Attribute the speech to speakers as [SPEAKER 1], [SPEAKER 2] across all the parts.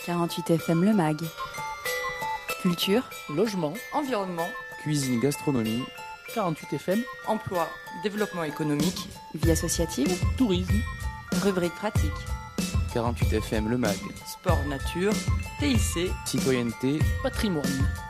[SPEAKER 1] 48 FM Le Mag. Culture,
[SPEAKER 2] logement,
[SPEAKER 3] environnement,
[SPEAKER 2] cuisine, gastronomie, 48 FM,
[SPEAKER 3] emploi, développement économique,
[SPEAKER 1] vie associative,
[SPEAKER 2] tourisme,
[SPEAKER 1] rubrique pratique.
[SPEAKER 2] 48 FM Le Mag,
[SPEAKER 3] sport nature, TIC,
[SPEAKER 2] citoyenneté, patrimoine.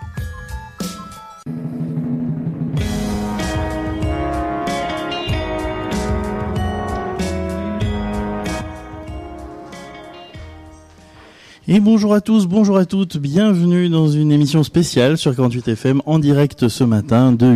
[SPEAKER 4] Et bonjour à tous, bonjour à toutes, bienvenue dans une émission spéciale sur 48 FM en direct ce matin de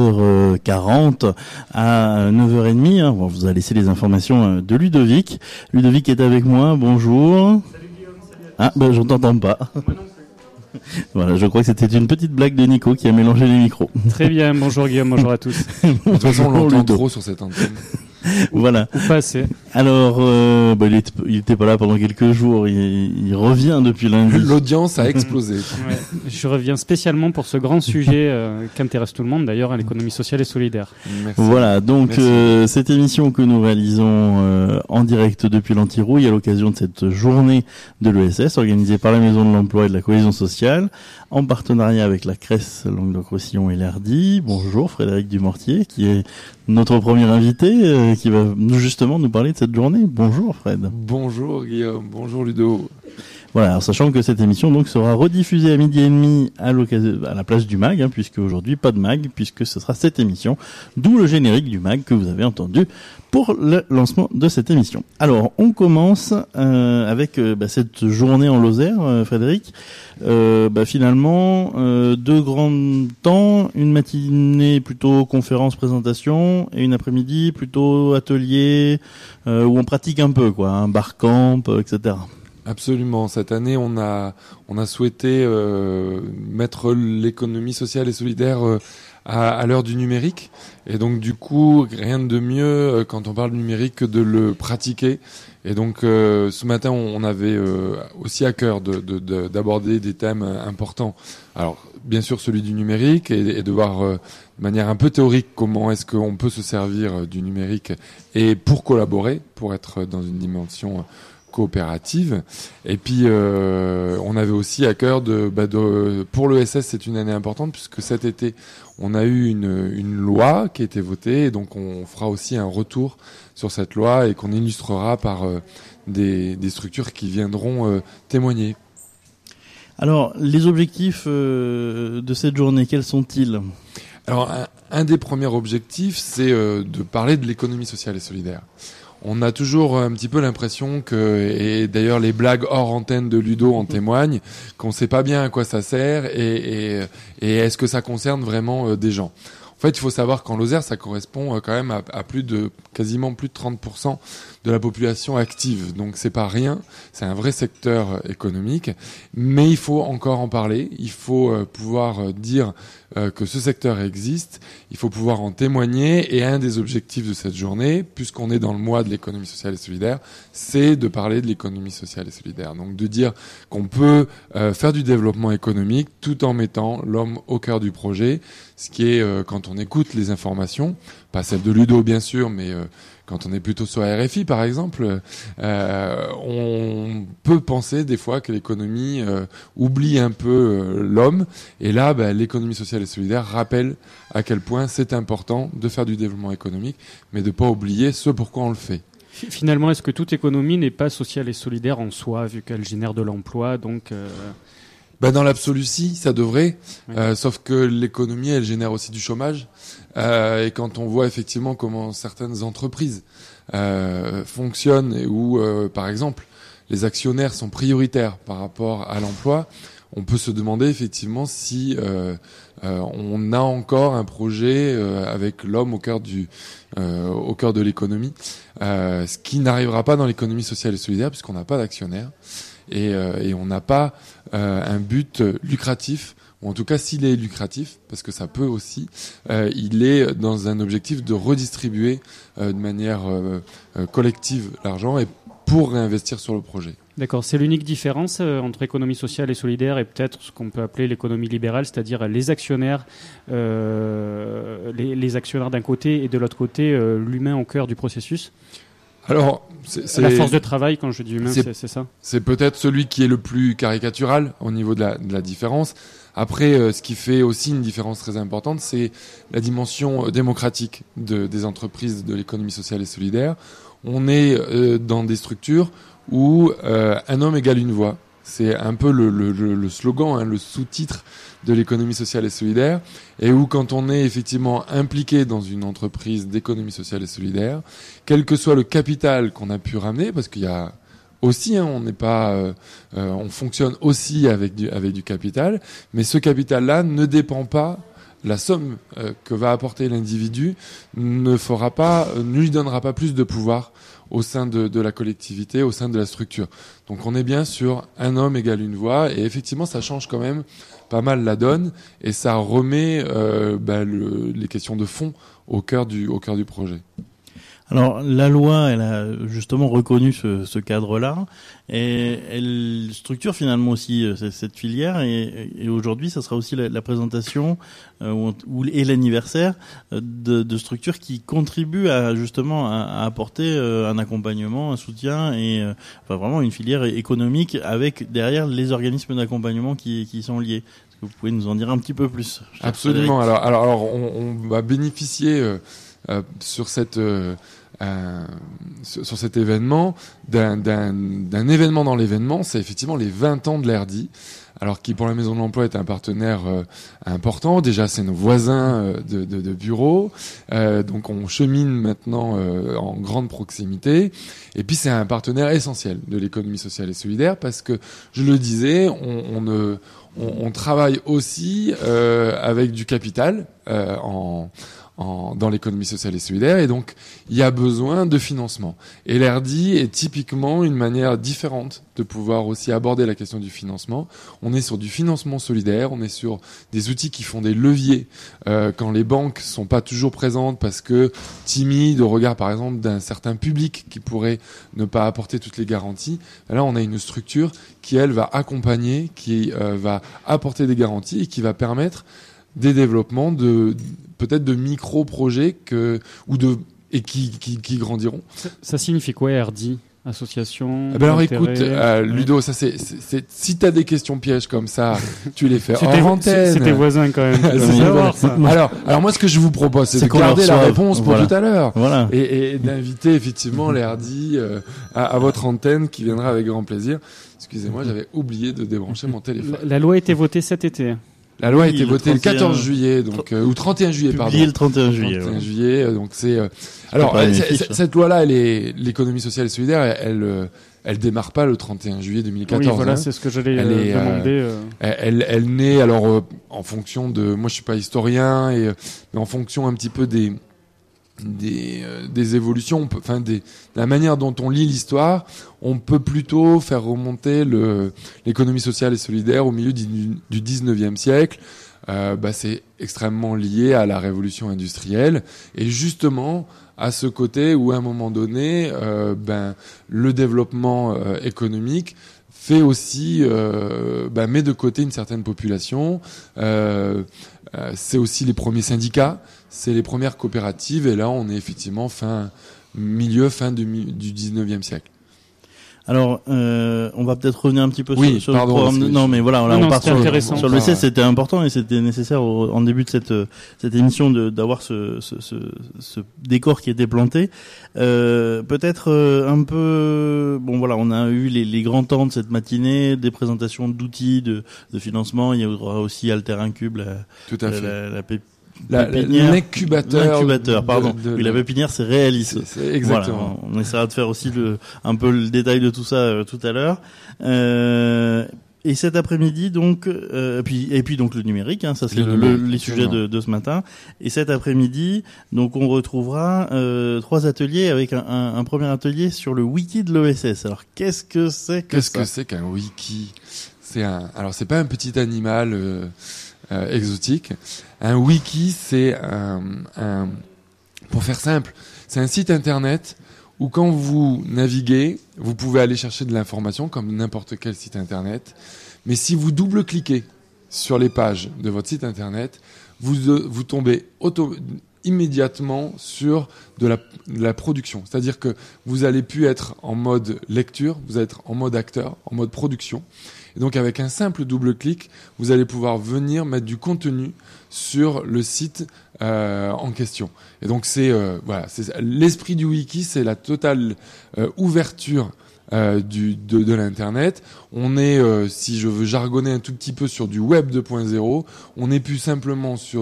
[SPEAKER 4] 8h40 à 9h30. Bon, vous a laissé les informations de Ludovic. Ludovic est avec moi, bonjour.
[SPEAKER 5] Salut Guillaume, salut à tous.
[SPEAKER 4] Ah, ben je t'entends pas.
[SPEAKER 5] Moi non plus.
[SPEAKER 4] Voilà, je crois que c'était une petite blague de Nico qui a mélangé les micros.
[SPEAKER 5] Très bien, bonjour Guillaume, bonjour à tous.
[SPEAKER 6] De toute façon, on l'entend
[SPEAKER 4] Ludo.
[SPEAKER 6] trop sur cette antenne.
[SPEAKER 4] Voilà.
[SPEAKER 5] Ou pas assez.
[SPEAKER 4] Alors, il était pas là pendant quelques jours, il revient depuis lundi.
[SPEAKER 6] L'audience a explosé.
[SPEAKER 5] Ouais. Je reviens spécialement pour ce grand sujet qui intéresse tout le monde d'ailleurs, à l'économie sociale et solidaire.
[SPEAKER 6] Merci.
[SPEAKER 4] Voilà, donc
[SPEAKER 6] Merci.
[SPEAKER 4] cette émission que nous réalisons en direct depuis l'Antirouille à l'occasion de cette journée de l'ESS organisée par la Maison de l'Emploi et de la Cohésion Sociale en partenariat avec la CRES Languedoc-Roussillon et l'ERDI. Bonjour Frédéric Dumortier qui est notre premier invité qui va justement nous parler de cette journée. Bonjour Fred.
[SPEAKER 6] Bonjour Guillaume, bonjour Ludo.
[SPEAKER 4] Voilà, alors sachant que cette émission donc sera rediffusée à 12h30 à la place du MAG, puisque aujourd'hui pas de MAG, puisque ce sera cette émission, d'où le générique du MAG que vous avez entendu pour le lancement de cette émission. Alors, on commence avec cette journée en Lozère, Frédéric. Finalement, deux grands temps, une matinée plutôt conférence-présentation et une après-midi plutôt atelier où on pratique un peu, quoi, bar-camp, etc.
[SPEAKER 6] Absolument. Cette année, on a souhaité mettre l'économie sociale et solidaire à l'heure du numérique. Et donc, du coup, rien de mieux quand on parle du numérique que de le pratiquer. Et donc, ce matin, on avait aussi à cœur d'aborder des thèmes importants. Alors, bien sûr, celui du numérique et de voir de manière un peu théorique comment est-ce qu'on peut se servir du numérique et pour collaborer, pour être dans une dimension coopérative. Et puis on avait aussi à cœur pour l'ESS, c'est une année importante puisque cet été on a eu une loi qui a été votée et donc on fera aussi un retour sur cette loi et qu'on illustrera par des structures qui viendront témoigner.
[SPEAKER 4] Alors les objectifs de cette journée, quels sont-ils ?
[SPEAKER 6] Alors un des premiers objectifs, c'est de parler de l'économie sociale et solidaire. On a toujours un petit peu l'impression et d'ailleurs les blagues hors antenne de Ludo en témoignent, qu'on sait pas bien à quoi ça sert et est-ce que ça concerne vraiment des gens. En fait, il faut savoir qu'en Lozère, ça correspond quand même à quasiment plus de 30% de la population active. Donc c'est pas rien, c'est un vrai secteur économique, mais il faut encore en parler, il faut pouvoir dire que ce secteur existe, il faut pouvoir en témoigner et un des objectifs de cette journée, puisqu'on est dans le mois de l'économie sociale et solidaire, c'est de parler de l'économie sociale et solidaire. Donc de dire qu'on peut faire du développement économique tout en mettant l'homme au cœur du projet, ce qui est quand on écoute les informations, pas celles de Ludo bien sûr, mais quand on est plutôt sur RFI par exemple, on peut penser des fois que l'économie oublie un peu l'homme. Et là, l'économie sociale et solidaire rappelle à quel point c'est important de faire du développement économique, mais de pas oublier ce pourquoi on le fait.
[SPEAKER 5] Finalement, est-ce que toute économie n'est pas sociale et solidaire en soi, vu qu'elle génère de l'emploi, donc
[SPEAKER 6] Dans l'absolu, si, ça devrait.
[SPEAKER 5] Oui.
[SPEAKER 6] Sauf que l'économie, elle génère aussi du chômage. Et quand on voit effectivement comment certaines entreprises fonctionnent et où, par exemple, les actionnaires sont prioritaires par rapport à l'emploi, on peut se demander effectivement si on a encore un projet avec l'homme au cœur de l'économie, ce qui n'arrivera pas dans l'économie sociale et solidaire puisqu'on n'a pas d'actionnaires. Et on n'a pas un but lucratif, ou en tout cas s'il est lucratif, parce que ça peut aussi, il est dans un objectif de redistribuer de manière collective l'argent et pour réinvestir sur le projet.
[SPEAKER 5] D'accord, c'est l'unique différence entre économie sociale et solidaire et peut-être ce qu'on peut appeler l'économie libérale, c'est-à-dire les actionnaires, les actionnaires d'un côté et de l'autre côté l'humain au cœur du processus.
[SPEAKER 6] Alors,
[SPEAKER 5] La force de travail, quand je dis humain, c'est ça.
[SPEAKER 6] C'est peut-être celui qui est le plus caricatural au niveau de la différence. Après, ce qui fait aussi une différence très importante, c'est la dimension démocratique des entreprises de l'économie sociale et solidaire. On est dans des structures où un homme égale une voix. C'est un peu le slogan, le sous-titre de l'économie sociale et solidaire, et où quand on est effectivement impliqué dans une entreprise d'économie sociale et solidaire, quel que soit le capital qu'on a pu ramener, parce qu'il y a aussi, on n'est pas, on fonctionne aussi avec du capital, mais ce capital-là ne dépend pas. La somme que va apporter l'individu ne lui donnera pas plus de pouvoir au sein de la collectivité, au sein de la structure. Donc on est bien sur un homme égale une voix, et effectivement ça change quand même pas mal la donne, et ça remet les questions de fond au cœur du projet.
[SPEAKER 4] Alors la loi, elle a justement reconnu ce cadre-là, et elle structure finalement aussi cette filière, et aujourd'hui ça sera aussi la présentation et l'anniversaire de structures qui contribuent à apporter un accompagnement, un soutien, et vraiment une filière économique avec derrière les organismes d'accompagnement qui sont liés. Est-ce que vous pouvez nous en dire un petit peu plus?
[SPEAKER 6] Absolument. Alors on va bénéficier sur cet événement d'un événement dans l'événement. C'est effectivement les 20 ans de l'ERDI, alors qui pour la Maison de l'Emploi est un partenaire important. Déjà c'est nos voisins de bureau, donc on chemine maintenant en grande proximité, et puis c'est un partenaire essentiel de l'économie sociale et solidaire, parce que je le disais, on travaille aussi avec du capital dans l'économie sociale et solidaire, et donc il y a besoin de financement. Et l'ERDI est typiquement une manière différente de pouvoir aussi aborder la question du financement. On est sur du financement solidaire, on est sur des outils qui font des leviers quand les banques sont pas toujours présentes parce que timides au regard par exemple d'un certain public qui pourrait ne pas apporter toutes les garanties. Là on a une structure qui elle va accompagner, qui va apporter des garanties et qui va permettre des développements peut-être de micro-projets qui grandiront.
[SPEAKER 5] Ça signifie quoi, RD? Association?
[SPEAKER 6] Alors écoute, Ludo, ça c'est si t'as des questions pièges comme ça, tu les fais hors antenne.
[SPEAKER 5] C'est tes voisins quand même.
[SPEAKER 6] Alors moi ce que je vous propose, c'est de garder la réponse pour tout à l'heure.
[SPEAKER 4] Voilà.
[SPEAKER 6] Et d'inviter effectivement l'ERDI à votre antenne qui viendra avec grand plaisir. Excusez-moi, j'avais oublié de débrancher mon téléphone.
[SPEAKER 5] La loi a été votée cet été.
[SPEAKER 6] La loi a été votée le 14 juillet, donc ou 31 juillet, pardon.
[SPEAKER 4] Publié le 31 juillet.
[SPEAKER 6] 31 juillet, donc c'est. Alors cette loi-là, l'économie sociale et solidaire, elle démarre pas le 31 juillet 2014.
[SPEAKER 5] Oui, voilà, c'est ce que j'allais demander.
[SPEAKER 6] Elle naît alors en fonction de. Moi, je suis pas historien, mais en fonction un petit peu des évolutions, la manière dont on lit l'histoire, on peut plutôt faire remonter l'économie sociale et solidaire au milieu du 19e siècle. C'est extrêmement lié à la révolution industrielle, et justement à ce côté où à un moment donné, le développement économique fait aussi met de côté une certaine population. C'est aussi les premiers syndicats, c'est les premières coopératives, et là on est effectivement fin du 19e siècle.
[SPEAKER 4] Alors, on va peut-être revenir un petit peu sur le
[SPEAKER 6] programme.
[SPEAKER 4] Non, mais voilà, on part sur le C. C'était important et c'était nécessaire en début de cette émission d'avoir ce décor qui était planté. Peut-être un peu. Bon, voilà, on a eu les grands temps de cette matinée, des présentations d'outils de financement. Il y aura aussi Alter Incube,
[SPEAKER 6] tout à fait.
[SPEAKER 4] L'incubateur, pardon. Oui, la pépinière, c'est Réalis.
[SPEAKER 6] C'est exactement.
[SPEAKER 4] Voilà, on essaiera de faire aussi un peu le détail de tout ça tout à l'heure. Et cet après-midi, donc, et puis donc le numérique, hein, ça c'est les sujets de ce matin. Et cet après-midi, donc on retrouvera 3 ateliers avec un premier atelier sur le wiki de l'ESS. Alors qu'est-ce que c'est
[SPEAKER 6] qu'un wiki? Alors c'est pas un petit animal exotique. Un wiki, c'est pour faire simple, c'est un site internet où quand vous naviguez, vous pouvez aller chercher de l'information comme n'importe quel site internet. Mais si vous double-cliquez sur les pages de votre site internet, vous tombez immédiatement sur de la production. C'est-à-dire que vous allez plus être en mode lecture, vous allez être en mode acteur, en mode production. Et donc avec un simple double clic, vous allez pouvoir venir mettre du contenu sur le site en question. Et donc c'est l'esprit du wiki, c'est la totale ouverture de l'internet. On est, si je veux jargonner un tout petit peu, sur du web 2.0. On n'est plus simplement sur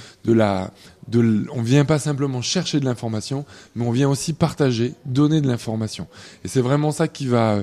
[SPEAKER 6] on vient pas simplement chercher de l'information, mais on vient aussi partager, donner de l'information. Et c'est vraiment ça qui va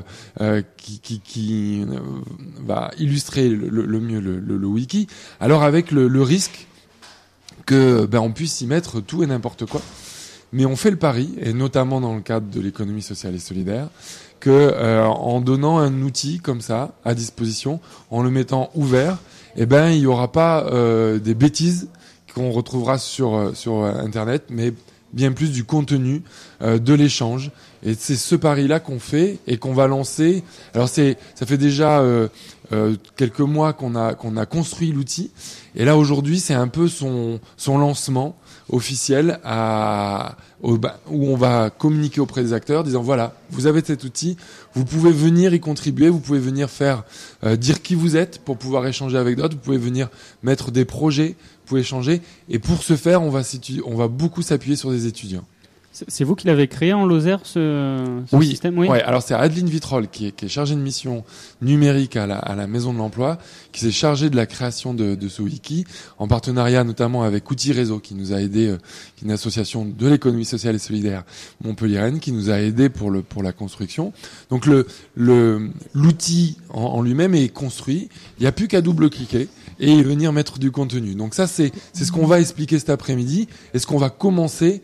[SPEAKER 6] va illustrer le mieux le wiki. Alors avec le risque que on puisse y mettre tout et n'importe quoi, mais on fait le pari, et notamment dans le cadre de l'économie sociale et solidaire, que en donnant un outil comme ça à disposition, en le mettant ouvert, il y aura pas des bêtises qu'on retrouvera sur Internet, mais bien plus du contenu, de l'échange. Et c'est ce pari-là qu'on fait et qu'on va lancer. Alors ça fait déjà quelques mois qu'on a construit l'outil. Et là aujourd'hui, c'est un peu son lancement officiel où on va communiquer auprès des acteurs, disant voilà, vous avez cet outil, vous pouvez venir y contribuer, vous pouvez venir faire dire qui vous êtes pour pouvoir échanger avec d'autres, vous pouvez venir mettre des projets, vous pouvez échanger. Et pour ce faire, on va beaucoup s'appuyer sur des étudiants.
[SPEAKER 5] C'est vous qui l'avez créé en Lozère, ce système? Oui.
[SPEAKER 6] Ouais, alors c'est Adeline Vitrolles qui est chargée de mission numérique à la Maison de l'Emploi, qui s'est chargée de la création de ce wiki, en partenariat notamment avec Outils Réseau, qui nous a aidé, qui est une association de l'économie sociale et solidaire montpelliéraine, qui nous a aidé pour la construction. Donc l'outil en lui-même est construit. Il n'y a plus qu'à double-cliquer et venir mettre du contenu. Donc ça, c'est ce qu'on va expliquer cet après-midi et ce qu'on va commencer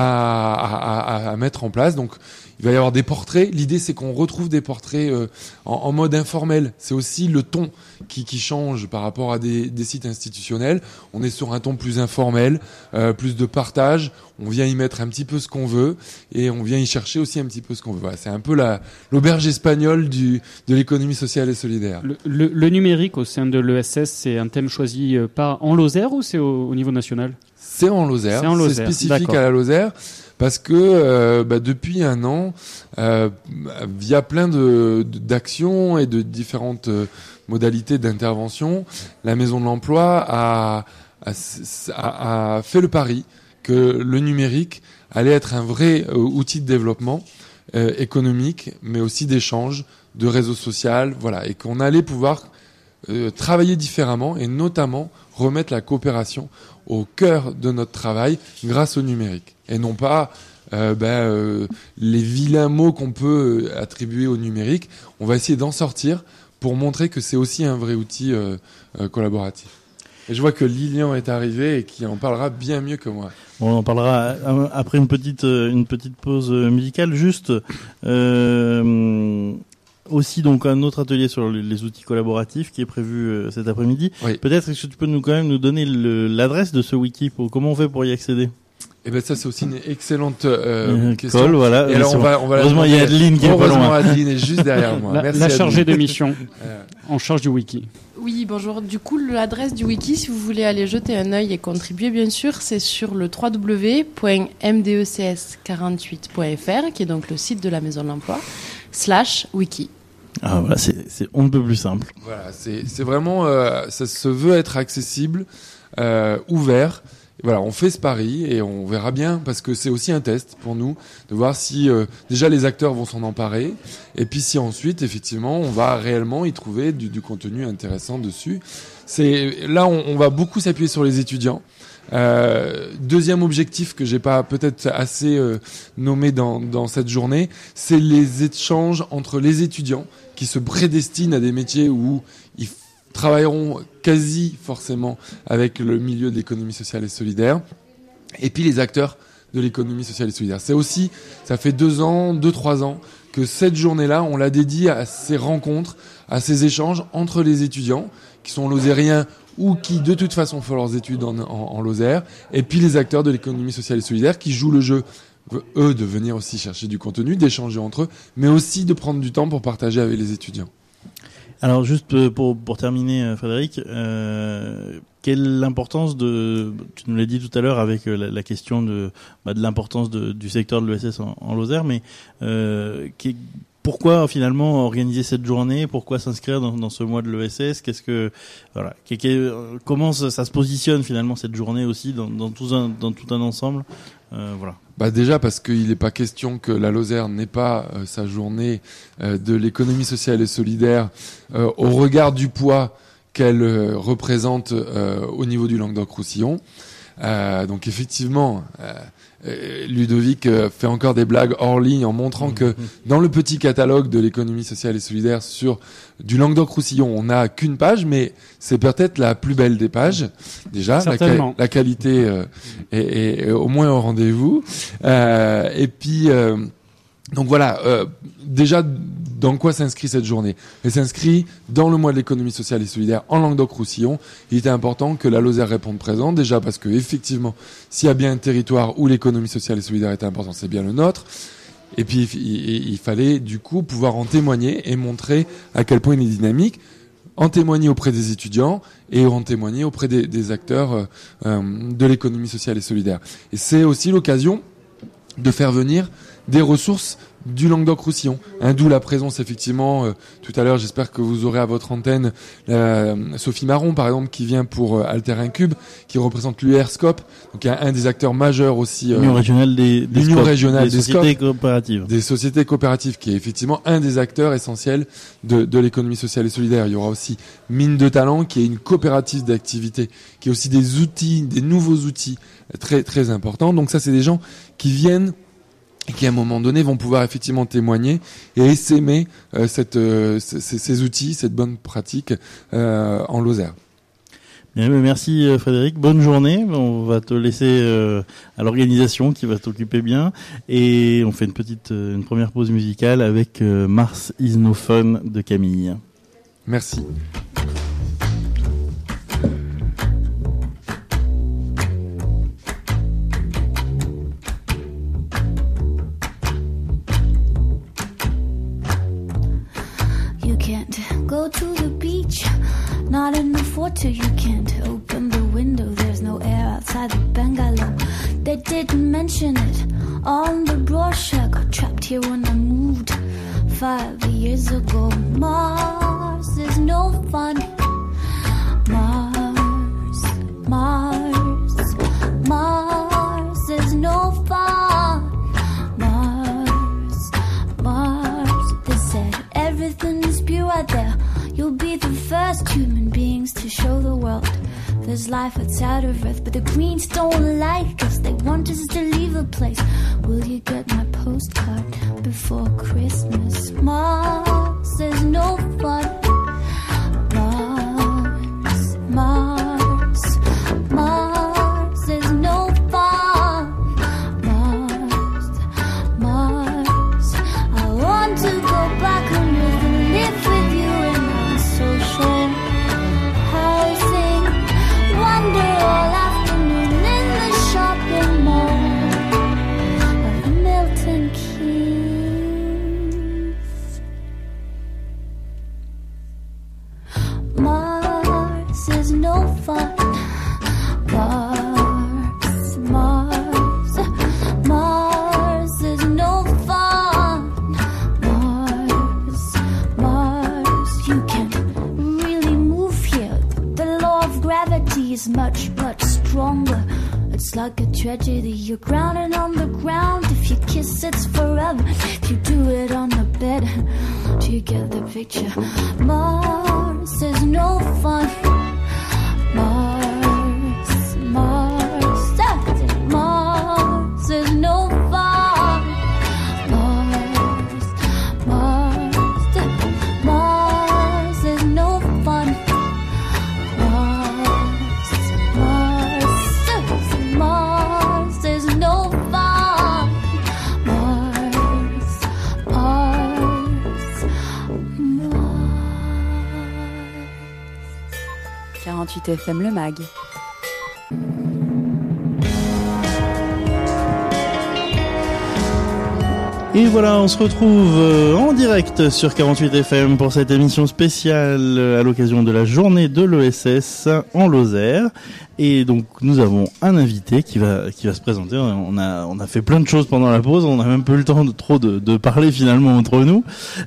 [SPEAKER 6] à mettre en place. Donc il va y avoir des portraits. L'idée, c'est qu'on retrouve des portraits en mode informel. C'est aussi le ton qui change par rapport à des sites institutionnels. On est sur un ton plus informel, plus de partage. On vient y mettre un petit peu ce qu'on veut et on vient y chercher aussi un petit peu ce qu'on veut. Voilà, c'est un peu l'auberge espagnole de l'économie sociale et solidaire.
[SPEAKER 5] Le numérique au sein de l'ESS, c'est un thème choisi en Lozère ou c'est au niveau national?
[SPEAKER 6] C'est en Lozère. C'est spécifique D'accord. à la Lozère. Parce que depuis un an, via plein d'actions et de différentes modalités d'intervention, la Maison de l'Emploi a fait le pari que le numérique allait être un vrai outil de développement économique, mais aussi d'échange, de réseau social, voilà, et qu'on allait pouvoir travailler différemment et notamment remettre la coopération au cœur de notre travail grâce au numérique et non pas les vilains mots qu'on peut attribuer au numérique. On va essayer d'en sortir pour montrer que c'est aussi un vrai outil collaboratif. Et je vois que Lilian est arrivé et qui en parlera bien mieux que moi.
[SPEAKER 4] On en parlera après une petite pause musicale. Juste aussi donc un autre atelier sur les outils collaboratifs qui est prévu cet après-midi. Oui. Peut-être est-ce que tu peux nous donner l'adresse de ce wiki comment on fait pour y accéder?
[SPEAKER 6] Eh ben ça c'est aussi une excellente question.
[SPEAKER 4] Voilà.
[SPEAKER 6] Et alors on va
[SPEAKER 4] heureusement il y a Adeline qui est pas loin.
[SPEAKER 6] Heureusement Adeline est juste derrière moi.
[SPEAKER 5] Merci la chargée de mission en charge du wiki.
[SPEAKER 7] Oui, bonjour. Du coup, l'adresse du wiki, si vous voulez aller jeter un œil et contribuer, bien sûr, c'est sur le www.mdecs48.fr, qui est donc le site de la Maison de l'Emploi, /wiki.
[SPEAKER 4] Ah voilà, on ne peut plus simple.
[SPEAKER 6] Voilà, c'est vraiment, ça se veut être accessible, ouvert. Voilà, on fait ce pari et on verra bien parce que c'est aussi un test pour nous de voir si déjà les acteurs vont s'en emparer et puis si ensuite effectivement on va réellement y trouver du contenu intéressant dessus. Là on va beaucoup s'appuyer sur les étudiants. Deuxième objectif que j'ai pas peut-être assez nommé dans cette journée, c'est les échanges entre les étudiants qui se prédestinent à des métiers où ils travailleront quasi forcément avec le milieu de l'économie sociale et solidaire, et puis les acteurs de l'économie sociale et solidaire. C'est aussi, ça fait 2-3 ans que cette journée-là, on l'a dédiée à ces rencontres, à ces échanges entre les étudiants qui sont lozériens ou qui de toute façon font leurs études en Lozère, et puis les acteurs de l'économie sociale et solidaire qui jouent le jeu, eux, de venir aussi chercher du contenu, d'échanger entre eux, mais aussi de prendre du temps pour partager avec les étudiants.
[SPEAKER 4] Alors juste pour terminer, Frédéric, quelle est l'importance tu nous l'as dit tout à l'heure avec la question de l'importance du secteur de l'ESS en Lozère, mais pourquoi finalement organiser cette journée? Pourquoi s'inscrire dans ce mois de l'ESS? Comment ça se positionne finalement cette journée aussi dans tout un ensemble? Voilà.
[SPEAKER 6] Déjà parce qu'il n'est pas question que la Lozère n'ait pas sa journée de l'économie sociale et solidaire au regard du poids qu'elle représente au niveau du Languedoc-Roussillon. Donc effectivement, Ludovic fait encore des blagues hors ligne en montrant que dans le petit catalogue de l'économie sociale et solidaire sur du Languedoc-Roussillon, on n'a qu'une page, mais c'est peut-être la plus belle des pages. Déjà, la qualité est au moins au rendez-vous. Et puis, donc voilà, déjà, dans quoi s'inscrit cette journée? Elle s'inscrit dans le mois de l'économie sociale et solidaire en Languedoc-Roussillon. Il était important que la Lozère réponde présent, déjà parce que effectivement, s'il y a bien un territoire où l'économie sociale et solidaire est importante, c'est bien le nôtre. Et puis il fallait du coup pouvoir en témoigner et montrer à quel point il est dynamique, en témoigner auprès des étudiants et en témoigner auprès des acteurs de l'économie sociale et solidaire. Et c'est aussi l'occasion de faire venir des ressources du Languedoc-Roussillon, d'où la présence effectivement tout à l'heure, j'espère que vous aurez à votre antenne Sophie Marron par exemple qui vient pour Alter Incube, qui représente l'URSCOP, donc un des acteurs majeurs aussi,
[SPEAKER 4] l'Union régionale des
[SPEAKER 6] sociétés
[SPEAKER 4] coopératives,
[SPEAKER 6] des sociétés coopératives, qui est effectivement un des acteurs essentiels de l'économie sociale et solidaire. Il y aura aussi Mine de Talent, qui est une coopérative d'activité, qui est aussi des nouveaux outils très très importants. Donc ça, c'est des gens qui viennent et qui à un moment donné vont pouvoir effectivement témoigner et essaimer ces outils, cette bonne pratique en Lozère.
[SPEAKER 4] Bien, merci Frédéric, bonne journée. On va te laisser à l'organisation qui va t'occuper bien, et on fait une première pause musicale avec Mars is no fun de Camille.
[SPEAKER 6] Merci.
[SPEAKER 8] Go to the beach, not in the photo. You can't open the window, there's no air outside the bungalow. They didn't mention it on the brochure. Got trapped here when I moved 5 years ago. Mars is no fun. Mars is no fun. Mars, they said everything is pure out there. You'll be the first human beings to show the world there's life outside of Earth. But the Greens don't like us, they want us to leave the place. Will you get my postcard before Christmas? Mars is no fun. Mars is no fun. Mars, I want to go back on Earth and live with you in social housing. Wander all afternoon in the shopping mall of Milton Keynes. Mars is no fun. Mars is no fun. Mars, you can't really move here. The law of gravity is much, much stronger. It's like a tragedy, you're grounded on the ground. If you kiss, it's forever. If you do it on the bed, do you get the picture? Mars is no fun. Mars is no fun. Mars is no fun. Mars is no fun.
[SPEAKER 1] 48 FM Le Mag.
[SPEAKER 4] Et voilà, on se retrouve en direct sur 48 FM pour cette émission spéciale à l'occasion de la journée de l'ESS en Lozère. Et donc nous avons un invité qui va se présenter. On a fait plein de choses pendant la pause, on n'a même pas eu le temps de parler finalement entre nous.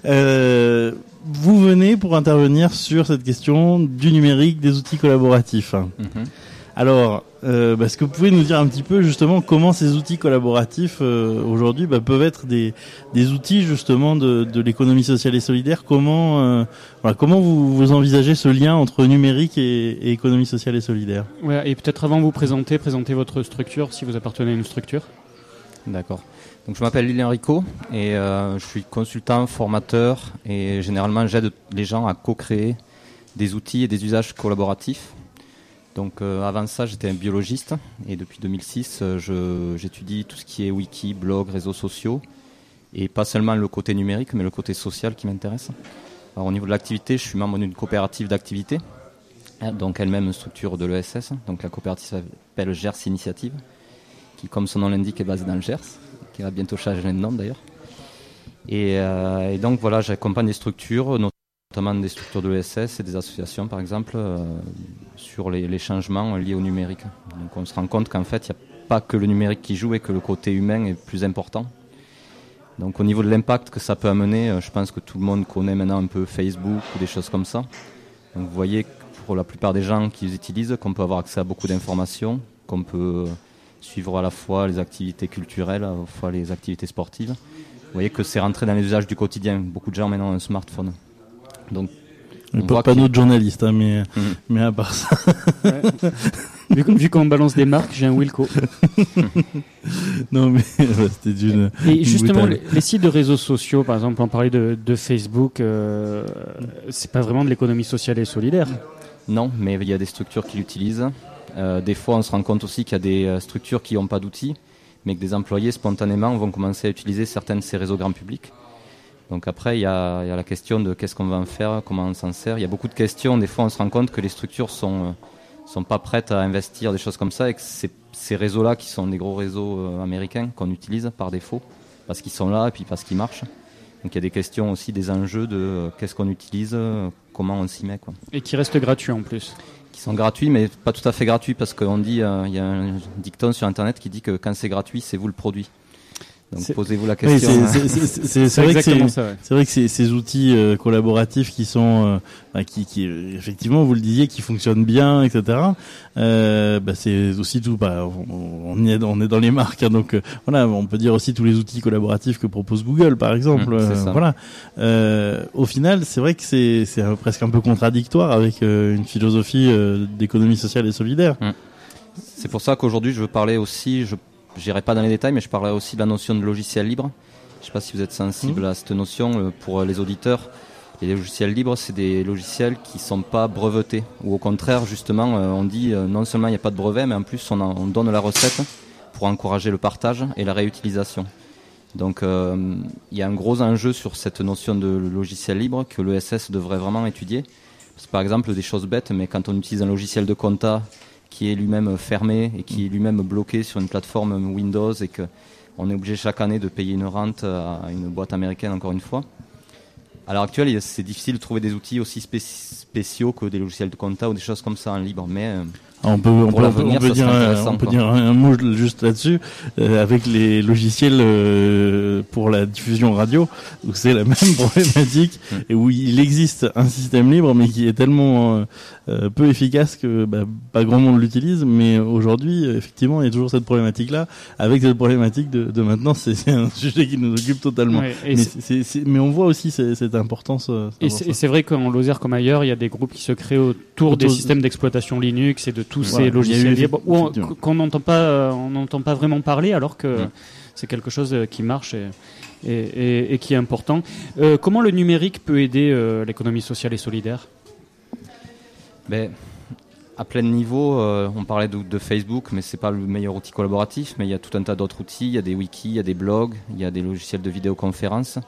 [SPEAKER 4] Vous venez pour intervenir sur cette question du numérique, des outils collaboratifs. Alors, est-ce que vous pouvez nous dire un petit peu justement comment ces outils collaboratifs aujourd'hui peuvent être des outils justement de l'économie sociale et solidaire? Comment vous envisagez ce lien entre numérique et économie sociale et solidaire?
[SPEAKER 5] Ouais, et peut-être avant de vous présenter votre structure, si vous appartenez à une structure.
[SPEAKER 9] D'accord. Donc je m'appelle Lilian Rico et je suis consultant, formateur et généralement j'aide les gens à co-créer des outils et des usages collaboratifs. Donc avant ça, j'étais un biologiste et depuis 2006, j'étudie tout ce qui est wiki, blog, réseaux sociaux et pas seulement le côté numérique, mais le côté social qui m'intéresse. Alors au niveau de l'activité, je suis membre d'une coopérative d'activité, donc elle-même une structure de l'ESS. Donc la coopérative s'appelle Gers Initiative, qui comme son nom l'indique est basée dans le Gers, qui va bientôt changer de nom d'ailleurs. Et donc voilà, j'accompagne des structures, notamment des structures de l'ESS et des associations par exemple, sur les changements liés au numérique. Donc on se rend compte qu'en fait, il n'y a pas que le numérique qui joue et que le côté humain est plus important. Donc au niveau de l'impact que ça peut amener, je pense que tout le monde connaît maintenant un peu Facebook ou des choses comme ça. Donc vous voyez que pour la plupart des gens qui les utilisent, qu'on peut avoir accès à beaucoup d'informations, qu'on peut suivre à la fois les activités culturelles, à la fois les activités sportives. Vous voyez que c'est rentré dans les usages du quotidien. Beaucoup de gens maintenant ont un smartphone. Donc
[SPEAKER 4] pas notre journaliste, mais à part ça.
[SPEAKER 5] Ouais. Vu qu'on balance des marques, j'ai un Wilco.
[SPEAKER 4] Non, mais c'était d'une.
[SPEAKER 5] Et justement, les sites de réseaux sociaux, par exemple, on parlait de Facebook, c'est pas vraiment de l'économie sociale et solidaire.
[SPEAKER 9] Non, mais il y a des structures qui l'utilisent. Des fois, on se rend compte aussi qu'il y a des structures qui n'ont pas d'outils, mais que des employés spontanément vont commencer à utiliser certains de ces réseaux grand public. Donc après, il y a la question de qu'est-ce qu'on va en faire, comment on s'en sert. Il y a beaucoup de questions. Des fois, on se rend compte que les structures sont pas prêtes à investir des choses comme ça et que ces réseaux-là, qui sont des gros réseaux américains qu'on utilise par défaut, parce qu'ils sont là et puis parce qu'ils marchent. Donc il y a des questions aussi, des enjeux de qu'est-ce qu'on utilise, comment on s'y met, quoi.
[SPEAKER 5] Et qui restent gratuits en plus.
[SPEAKER 9] Qui sont gratuits, mais pas tout à fait gratuits, parce qu'on dit, il y a un dicton sur Internet qui dit que quand c'est gratuit, c'est vous le produit. Donc posez-vous la question.
[SPEAKER 4] Oui, c'est vrai que ces outils collaboratifs qui sont qui effectivement, vous le disiez, qui fonctionnent bien, etc. C'est aussi tout. On est dans les marques, hein, donc voilà, on peut dire aussi tous les outils collaboratifs que propose Google, par exemple. Voilà. Au final, c'est vrai que c'est presque un peu contradictoire avec une philosophie d'économie sociale et solidaire.
[SPEAKER 9] C'est pour ça qu'aujourd'hui, je veux parler aussi. J'irai pas dans les détails, mais je parlerai aussi de la notion de logiciel libre. Je ne sais pas si vous êtes sensible à cette notion pour les auditeurs. Les logiciels libres, c'est des logiciels qui ne sont pas brevetés. Ou au contraire, justement, on dit non seulement il n'y a pas de brevet, mais en plus on donne la recette pour encourager le partage et la réutilisation. Donc il y a un gros enjeu sur cette notion de logiciel libre que l'ESS devrait vraiment étudier. Parce que, par exemple, des choses bêtes, mais quand on utilise un logiciel de compta qui est lui-même fermé et qui est lui-même bloqué sur une plateforme Windows et qu'on est obligé chaque année de payer une rente à une boîte américaine, encore une fois. À l'heure actuelle, c'est difficile de trouver des outils aussi spéciaux que des logiciels de compta ou des choses comme ça en libre, mais
[SPEAKER 4] on peut dire un mot juste là-dessus, avec les logiciels pour la diffusion radio, où c'est la même problématique et où il existe un système libre mais qui est tellement peu efficace que pas grand monde l'utilise. Mais aujourd'hui, effectivement, il y a toujours cette problématique-là. Avec cette problématique de maintenant, c'est un sujet qui nous occupe totalement. Ouais, mais on voit aussi cette importance.
[SPEAKER 5] Et c'est vrai qu'en Lozère comme ailleurs, il y a des groupes qui se créent autour des systèmes d'exploitation Linux et de tous ces logiciels libres qu'on n'entend pas vraiment parler, alors que c'est quelque chose qui marche et qui est important. Comment le numérique peut aider l'économie sociale et solidaire ?
[SPEAKER 9] À plein niveau, on parlait de Facebook, mais c'est pas le meilleur outil collaboratif, mais il y a tout un tas d'autres outils, il y a des wikis, il y a des blogs, il y a des logiciels de vidéoconférence.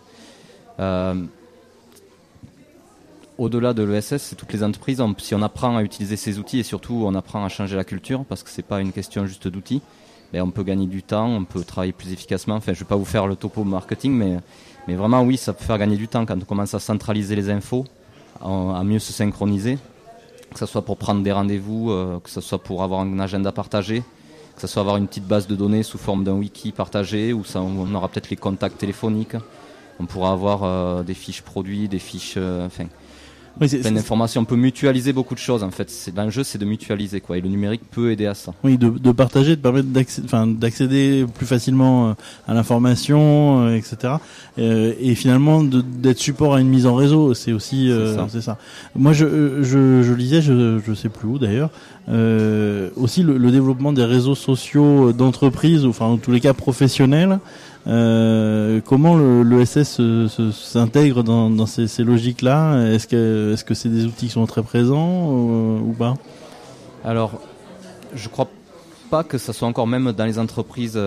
[SPEAKER 9] Au-delà de l'ESS, c'est toutes les entreprises. Si on apprend à utiliser ces outils et surtout on apprend à changer la culture, parce que c'est pas une question juste d'outils, on peut gagner du temps, on peut travailler plus efficacement. Enfin, je vais pas vous faire le topo marketing, mais vraiment, oui, ça peut faire gagner du temps quand on commence à centraliser les infos, à mieux se synchroniser, que ce soit pour prendre des rendez-vous, que ce soit pour avoir un agenda partagé, que ce soit avoir une petite base de données sous forme d'un wiki partagé, où on aura peut-être les contacts téléphoniques, on pourra avoir des fiches produits, des fiches... plein d'informations. On peut mutualiser beaucoup de choses en fait. L'enjeu c'est de mutualiser quoi. Et le numérique peut aider à ça.
[SPEAKER 4] Oui, de partager, de permettre d'accéder plus facilement à l'information, etc. Et finalement d'être support à une mise en réseau, c'est aussi c'est ça. Moi je lisais, je sais plus où d'ailleurs, aussi le développement des réseaux sociaux d'entreprises, enfin en tous les cas professionnels. Comment l'ESS s'intègre dans ces logiques-là? Est-ce que c'est des outils qui sont très présents ou pas?
[SPEAKER 9] Alors, je crois pas que ça soit encore, même dans les entreprises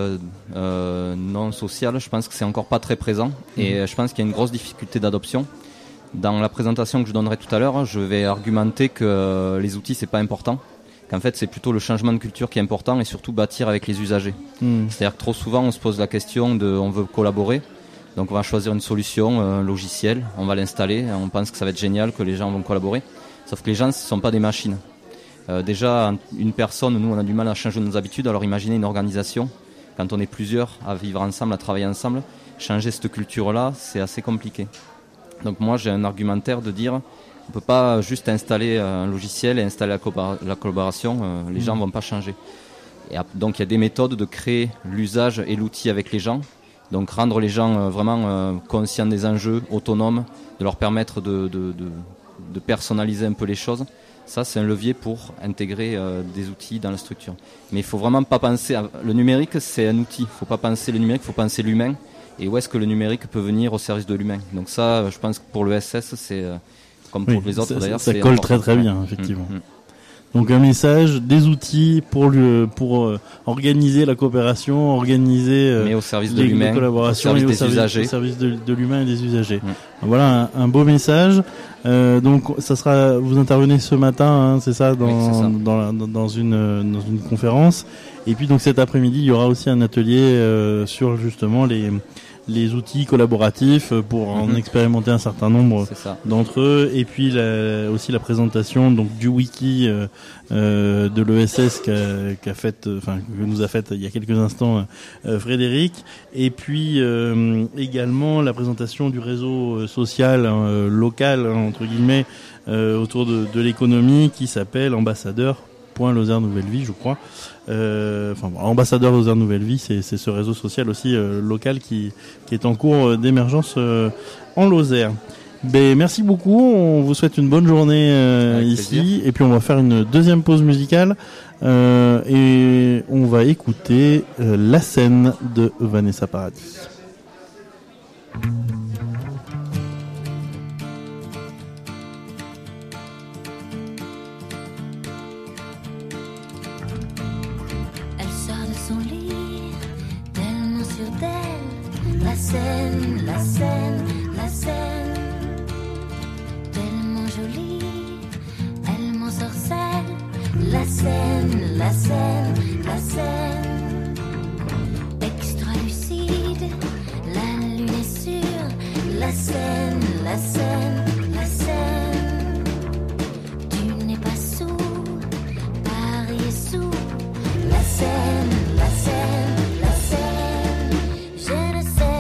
[SPEAKER 9] non sociales, je pense que c'est encore pas très présent et je pense qu'il y a une grosse difficulté d'adoption. Dans la présentation que je donnerai tout à l'heure, je vais argumenter que les outils c'est pas important. Qu'en fait c'est plutôt le changement de culture qui est important et surtout bâtir avec les usagers. C'est-à-dire que trop souvent on se pose la question on veut collaborer, donc on va choisir une solution, un logiciel, on va l'installer, on pense que ça va être génial, que les gens vont collaborer, sauf que les gens ne sont pas des machines. Déjà une personne, nous on a du mal à changer nos habitudes, alors imaginez une organisation, quand on est plusieurs à vivre ensemble, à travailler ensemble, changer cette culture-là c'est assez compliqué. Donc moi j'ai un argumentaire de dire on ne peut pas juste installer un logiciel et installer la collaboration, les gens ne vont pas changer. Et donc il y a des méthodes de créer l'usage et l'outil avec les gens, donc rendre les gens vraiment conscients des enjeux, autonomes, de leur permettre de personnaliser un peu les choses. Ça c'est un levier pour intégrer des outils dans la structure. Mais il ne faut vraiment pas penser, le numérique c'est un outil, il ne faut pas penser le numérique, il faut penser l'humain. Et où est-ce que le numérique peut venir au service de l'humain. Donc ça je pense que pour l'ESS c'est... comme pour les autres d'ailleurs.
[SPEAKER 4] Ça colle très bien, effectivement. Donc un message, des outils pour organiser la coopération, organiser
[SPEAKER 9] mais au service de l'humain,
[SPEAKER 4] les collaborations,
[SPEAKER 9] au service
[SPEAKER 4] au service de l'humain et des usagers. Voilà un beau message. Donc ça sera, vous intervenez ce matin, c'est ça, dans une conférence. Et puis donc cet après-midi, il y aura aussi un atelier sur justement les outils collaboratifs pour en expérimenter un certain nombre d'entre eux, et puis aussi la présentation donc du wiki de l'ESS que nous a fait il y a quelques instants Frédéric, et puis également la présentation du réseau social local entre guillemets autour de l'économie qui s'appelle Ambassadeur.Lozère Nouvelle Vie, je crois. Ambassadeur Lozère Nouvelle Vie, c'est ce réseau social aussi local qui est en cours d'émergence en Lozère. Merci beaucoup, on vous souhaite une bonne journée ici, plaisir. Et puis on va faire une deuxième pause musicale et on va écouter La Scène de Vanessa Paradis.
[SPEAKER 8] La scène, la scène, la scène, tellement jolie, elle m'ensorcelle. La scène, la scène, la scène, extra lucide, la lune est sûre. La scène, la scène, la scène, tu n'es pas sourd, Paris est sourd. La scène, la scène, la scène, je ne sais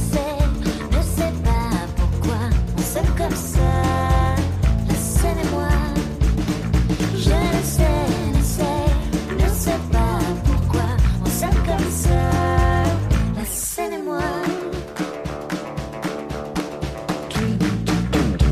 [SPEAKER 8] pas pourquoi on s'aime comme ça. La scène et moi, je ne sais pas pourquoi on s'aime comme ça. La scène et moi.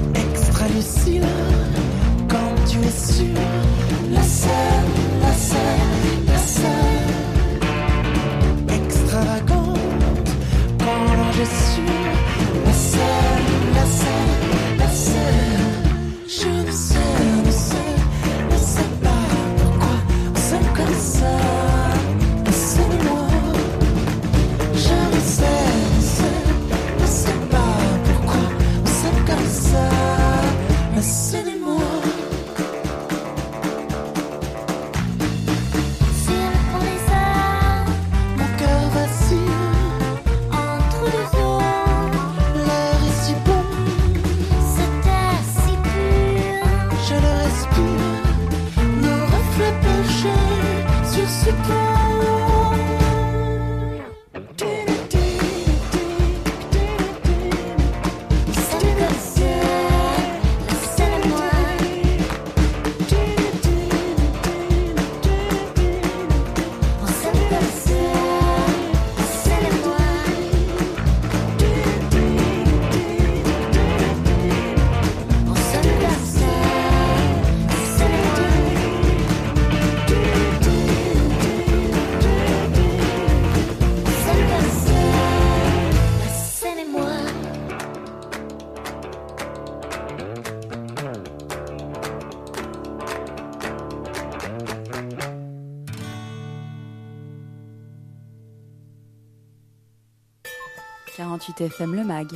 [SPEAKER 1] 48 FM le MAG.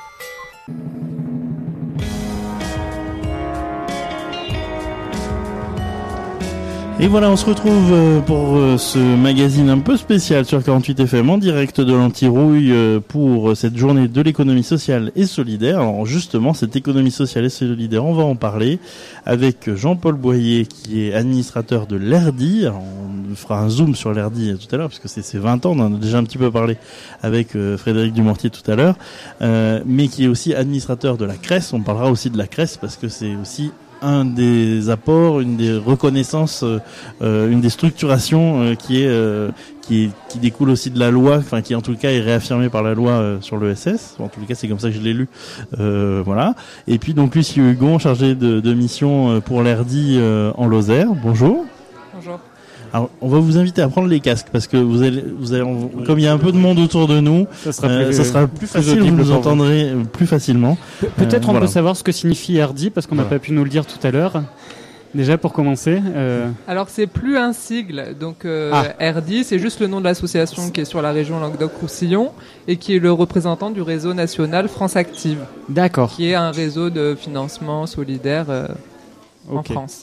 [SPEAKER 4] Et voilà, on se retrouve pour ce magazine un peu spécial sur 48 FM en direct de l'Antirouille pour cette journée de l'économie sociale et solidaire. Alors justement, cette économie sociale et solidaire, on va en parler avec Jean-Paul Boyer qui est administrateur de l'ERDI. Alors, on fera un zoom sur l'ERDI tout à l'heure parce que c'est 20 ans, on en a déjà un petit peu parlé avec Frédéric Dumortier tout à l'heure, mais qui est aussi administrateur de la CRES. On parlera aussi de la CRES parce que c'est aussi un des apports, une des reconnaissances, une des structurations qui découle aussi de la loi, enfin qui en tout cas est réaffirmée par la loi sur l'ESS. En tout cas, c'est comme ça que je l'ai lu. Voilà. Et puis donc Lucie Hugon, chargé de mission pour l'ERDI en Lozère. Bonjour.
[SPEAKER 10] Bonjour.
[SPEAKER 4] Alors, on va vous inviter à prendre les casques parce que vous allez, comme il y a un peu de monde autour de nous, ça sera plus facile, vous nous entendrez plus facilement.
[SPEAKER 5] Peut-être on peut savoir ce que signifie RD parce qu'on n'a pas pu nous le dire tout à l'heure. Déjà pour commencer.
[SPEAKER 10] Alors c'est plus un sigle, donc RD c'est juste le nom de l'association qui est sur la région Languedoc-Roussillon et qui est le représentant du réseau national France Active.
[SPEAKER 5] D'accord.
[SPEAKER 10] Qui est un réseau de financement solidaire en France.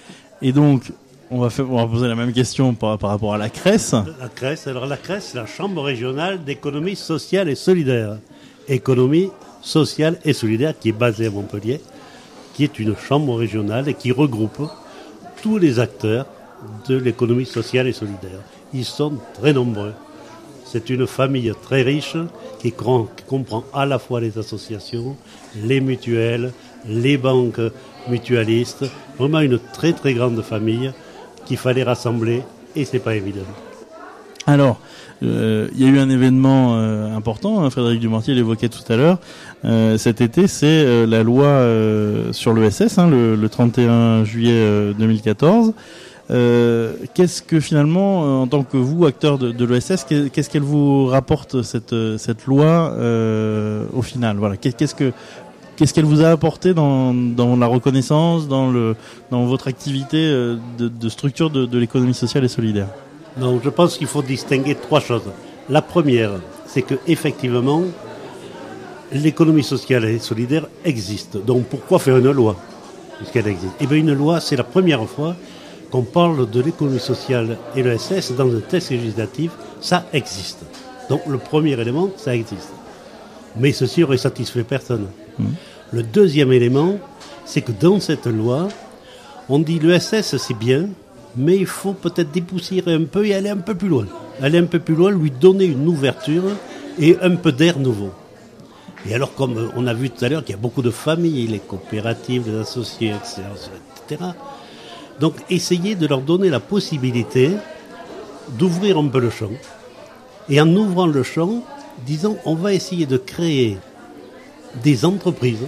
[SPEAKER 4] Et donc on va poser la même question par rapport à la CRES.
[SPEAKER 11] La CRES, c'est la Chambre régionale d'économie sociale et solidaire. Économie sociale et solidaire qui est basée à Montpellier, qui est une chambre régionale et qui regroupe tous les acteurs de l'économie sociale et solidaire. Ils sont très nombreux. C'est une famille très riche qui comprend à la fois les associations, les mutuelles, les banques mutualistes. Vraiment une très très grande famille qu'il fallait rassembler et c'est pas évident.
[SPEAKER 4] Alors, il y a eu un événement important, hein, Frédéric Dumortier l'évoquait tout à l'heure. Cet été, c'est la loi sur l'ESS, hein, le 31 juillet 2014. Qu'est-ce que finalement, en tant que vous, acteur de l'ESS, qu'est-ce qu'elle vous rapporte cette loi au final? Voilà, qu'est-ce qu'elle vous a apporté dans la reconnaissance, dans votre activité de structure de l'économie sociale et solidaire?
[SPEAKER 11] Donc, je pense qu'il faut distinguer trois choses. La première, c'est que effectivement, l'économie sociale et solidaire existe. Donc, pourquoi faire une loi puisqu'elle existe? Eh bien, une loi, c'est la première fois qu'on parle de l'économie sociale et l'ESS dans un texte législatif. Ça existe. Donc, le premier élément, ça existe. Mais ceci aurait satisfait personne. Le deuxième élément, c'est que dans cette loi, on dit l'ESS c'est bien, mais il faut peut-être dépoussiérer un peu et aller un peu plus loin. Aller un peu plus loin, lui donner une ouverture et un peu d'air nouveau. Et alors, comme on a vu tout à l'heure qu'il y a beaucoup de familles, les coopératives, les associés, etc. Donc, essayer de leur donner la possibilité d'ouvrir un peu le champ. Et en ouvrant le champ, disons, on va essayer de créer des entreprises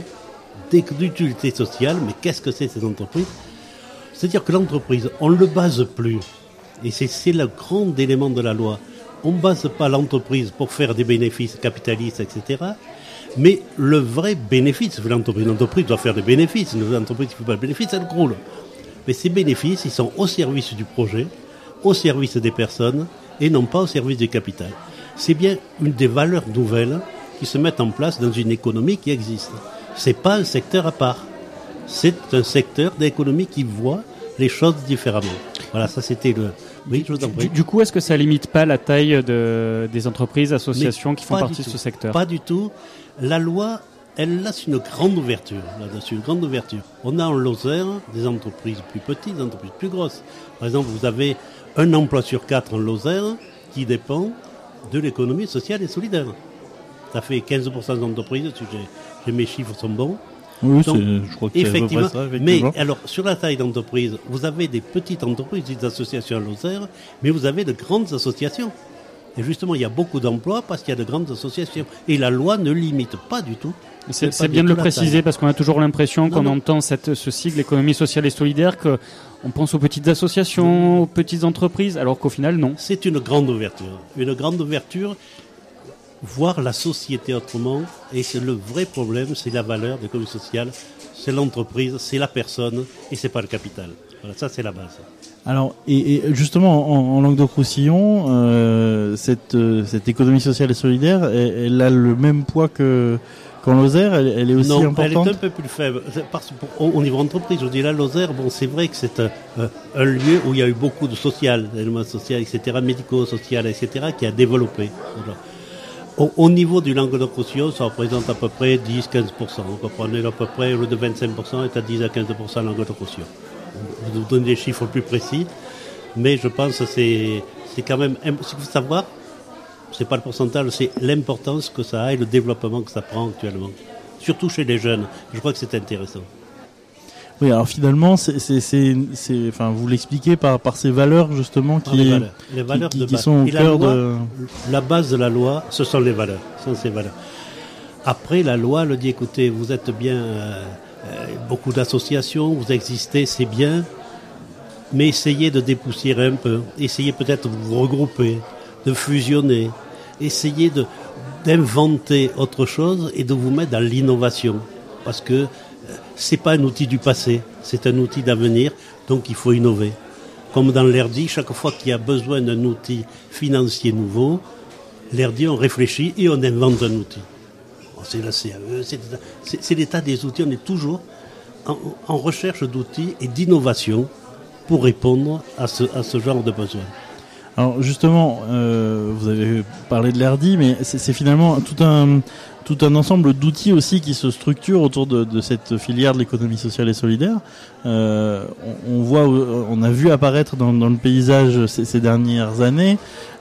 [SPEAKER 11] d'utilité sociale. Mais qu'est-ce que c'est ces entreprises? C'est-à-dire que l'entreprise, on ne le base plus. Et c'est le grand élément de la loi. On ne base pas l'entreprise pour faire des bénéfices capitalistes, etc. Mais le vrai bénéfice de l'entreprise. L'entreprise doit faire des bénéfices. L'entreprise qui ne fait pas de bénéfices, elle croule. Mais ces bénéfices, ils sont au service du projet, au service des personnes, et non pas au service du capital. C'est bien une des valeurs nouvelles qui se mettent en place dans une économie qui existe. C'est pas un secteur à part. C'est un secteur d'économie qui voit les choses différemment. Voilà, ça c'était le... Oui, je vous en prie.
[SPEAKER 5] Du coup, est-ce que ça limite pas la taille des entreprises, associations qui font partie de ce secteur?
[SPEAKER 11] Pas du tout. La loi, elle laisse une grande ouverture. Là-dessus, une grande ouverture. On a en Lozère des entreprises plus petites, des entreprises plus grosses. Par exemple, vous avez un emploi sur 4 en Lozère qui dépend de l'économie sociale et solidaire. Ça fait 15% d'entreprises, mes chiffres sont bons.
[SPEAKER 4] Oui,
[SPEAKER 11] donc,
[SPEAKER 4] je crois que c'est
[SPEAKER 11] effectivement,
[SPEAKER 4] ça, effectivement.
[SPEAKER 11] Mais alors, sur la taille d'entreprise, vous avez des petites entreprises, des associations à Lozère, mais vous avez de grandes associations. Et justement, il y a beaucoup d'emplois parce qu'il y a de grandes associations. Et la loi ne limite pas du tout.
[SPEAKER 5] C'est bien de le préciser parce qu'on a toujours l'impression qu'on entend ce sigle économie sociale et solidaire qu'on pense aux petites associations, aux petites entreprises, alors qu'au final, non.
[SPEAKER 11] C'est une grande ouverture. Une grande ouverture voir la société autrement. Et c'est le vrai problème, c'est la valeur de l'économie sociale, c'est l'entreprise, c'est la personne et c'est pas le capital. Voilà, ça c'est la base.
[SPEAKER 4] Alors, et justement, en Languedoc-Roussillon, cette économie sociale et solidaire, elle a le même poids qu'en Lozère, elle est aussi importante?
[SPEAKER 11] Non, elle est un peu plus faible. Parce que au niveau entreprise, je dis la Lozère, bon, c'est vrai que c'est un lieu où il y a eu beaucoup de social, d'éléments sociaux, etc., médico-social, etc., qui a développé. Voilà. Au niveau du Languedoc-Roussillon, ça représente à peu près 10-15%. Vous comprenez, à peu près, au lieu de 25%, est à 10 à 15% Languedoc-Roussillon. Je vais vous donner des chiffres plus précis, mais je pense que c'est quand même... Ce qu'il faut savoir, c'est pas le pourcentage, c'est l'importance que ça a et le développement que ça prend actuellement. Surtout chez les jeunes. Je crois que c'est intéressant.
[SPEAKER 4] Oui, alors finalement, enfin, vous l'expliquez par ces valeurs justement qui sont au cœur de...
[SPEAKER 11] La base de la loi, ce sont les valeurs. Ce sont ces valeurs. Après, la loi le dit, écoutez, vous êtes bien... beaucoup d'associations, vous existez, c'est bien, mais essayez de dépoussiérer un peu, essayez peut-être de vous regrouper, de fusionner, essayez d'inventer autre chose et de vous mettre dans l'innovation, parce que c'est pas un outil du passé, c'est un outil d'avenir, donc il faut innover. Comme dans l'ERDI, chaque fois qu'il y a besoin d'un outil financier nouveau, l'ERDI, on réfléchit et on invente un outil. C'est la CAE, c'est l'état des outils. On est toujours en recherche d'outils et d'innovation pour répondre à ce genre de besoins.
[SPEAKER 4] Alors justement, vous avez parlé de l'ERDI, mais c'est finalement tout un ensemble d'outils aussi qui se structurent autour de cette filière de l'économie sociale et solidaire. On a vu apparaître dans le paysage ces dernières années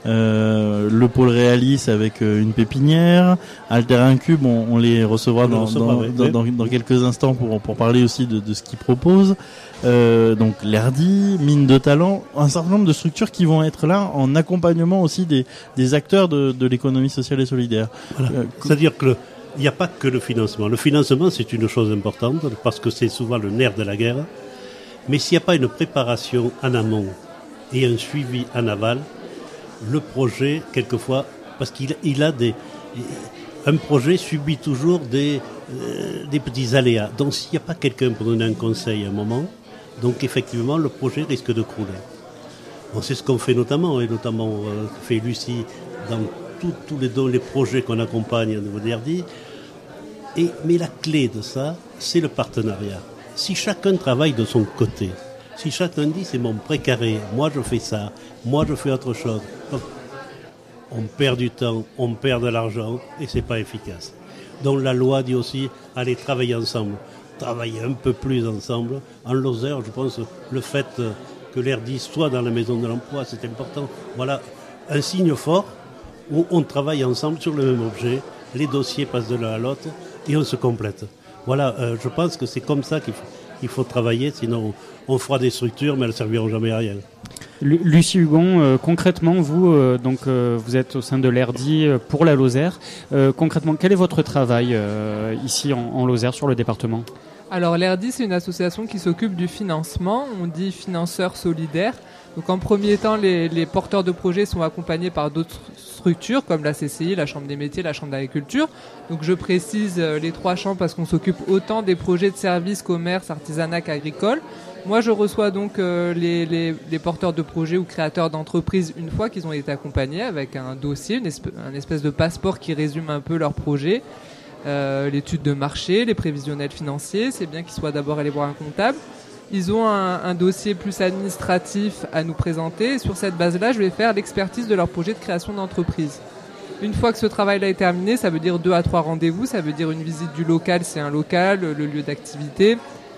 [SPEAKER 4] le pôle Réalis avec une pépinière, Alter Incube, on les recevra dans quelques instants pour parler aussi de ce qu'ils proposent. Donc l'ERDI, Mine de Talent, un certain nombre de structures qui vont être là en accompagnement aussi des acteurs de l'économie sociale et solidaire.
[SPEAKER 11] Voilà. C'est-à-dire que il n'y a pas que le financement. Le financement, c'est une chose importante parce que c'est souvent le nerf de la guerre. Mais s'il n'y a pas une préparation en amont et un suivi en aval, le projet, quelquefois, parce qu'il a un projet subit toujours des petits aléas. Donc s'il n'y a pas quelqu'un pour donner un conseil à un moment, donc effectivement, le projet risque de crouler. Bon, c'est ce qu'on fait notamment, et notamment fait Lucie dans tous les projets qu'on accompagne au niveau d'ERDI. Mais la clé de ça, c'est le partenariat. Si chacun travaille de son côté, si chacun dit c'est mon précaré, moi je fais ça, moi je fais autre chose, on perd du temps, on perd de l'argent et c'est pas efficace. Donc la loi dit aussi, allez travailler ensemble, travailler un peu plus ensemble. En Lozère, je pense le fait que l'ERDI soit dans la maison de l'emploi, c'est important. Voilà un signe fort où on travaille ensemble sur le même objet, les dossiers passent de l'un à l'autre et on se complète. Voilà, je pense que c'est comme ça qu'il faut travailler, sinon on fera des structures mais elles ne serviront jamais à rien.
[SPEAKER 5] Lucie Hugon, concrètement, vous êtes au sein de l'ERDI pour la Lozère. Concrètement, quel est votre travail ici en Lozère sur le département ?
[SPEAKER 10] Alors l'ERDI, c'est une association qui s'occupe du financement, on dit financeurs solidaires. Donc en premier temps, les porteurs de projets sont accompagnés par d'autres structures comme la CCI, la Chambre des métiers, la Chambre d'agriculture. Donc je précise les trois chambres parce qu'on s'occupe autant des projets de services, commerce, artisanat qu'agricole. Moi je reçois donc les porteurs de projets ou créateurs d'entreprises une fois qu'ils ont été accompagnés avec un dossier, un espèce de passeport qui résume un peu leur projet. L'étude de marché, les prévisionnels financiers, c'est bien qu'ils soient d'abord allés voir un comptable. Ils ont un dossier plus administratif à nous présenter. Sur cette base-là, je vais faire l'expertise de leur projet de création d'entreprise. Une fois que ce travail-là est terminé, ça veut dire 2 à 3 rendez-vous, ça veut dire une visite du local, c'est un local, le lieu d'activité.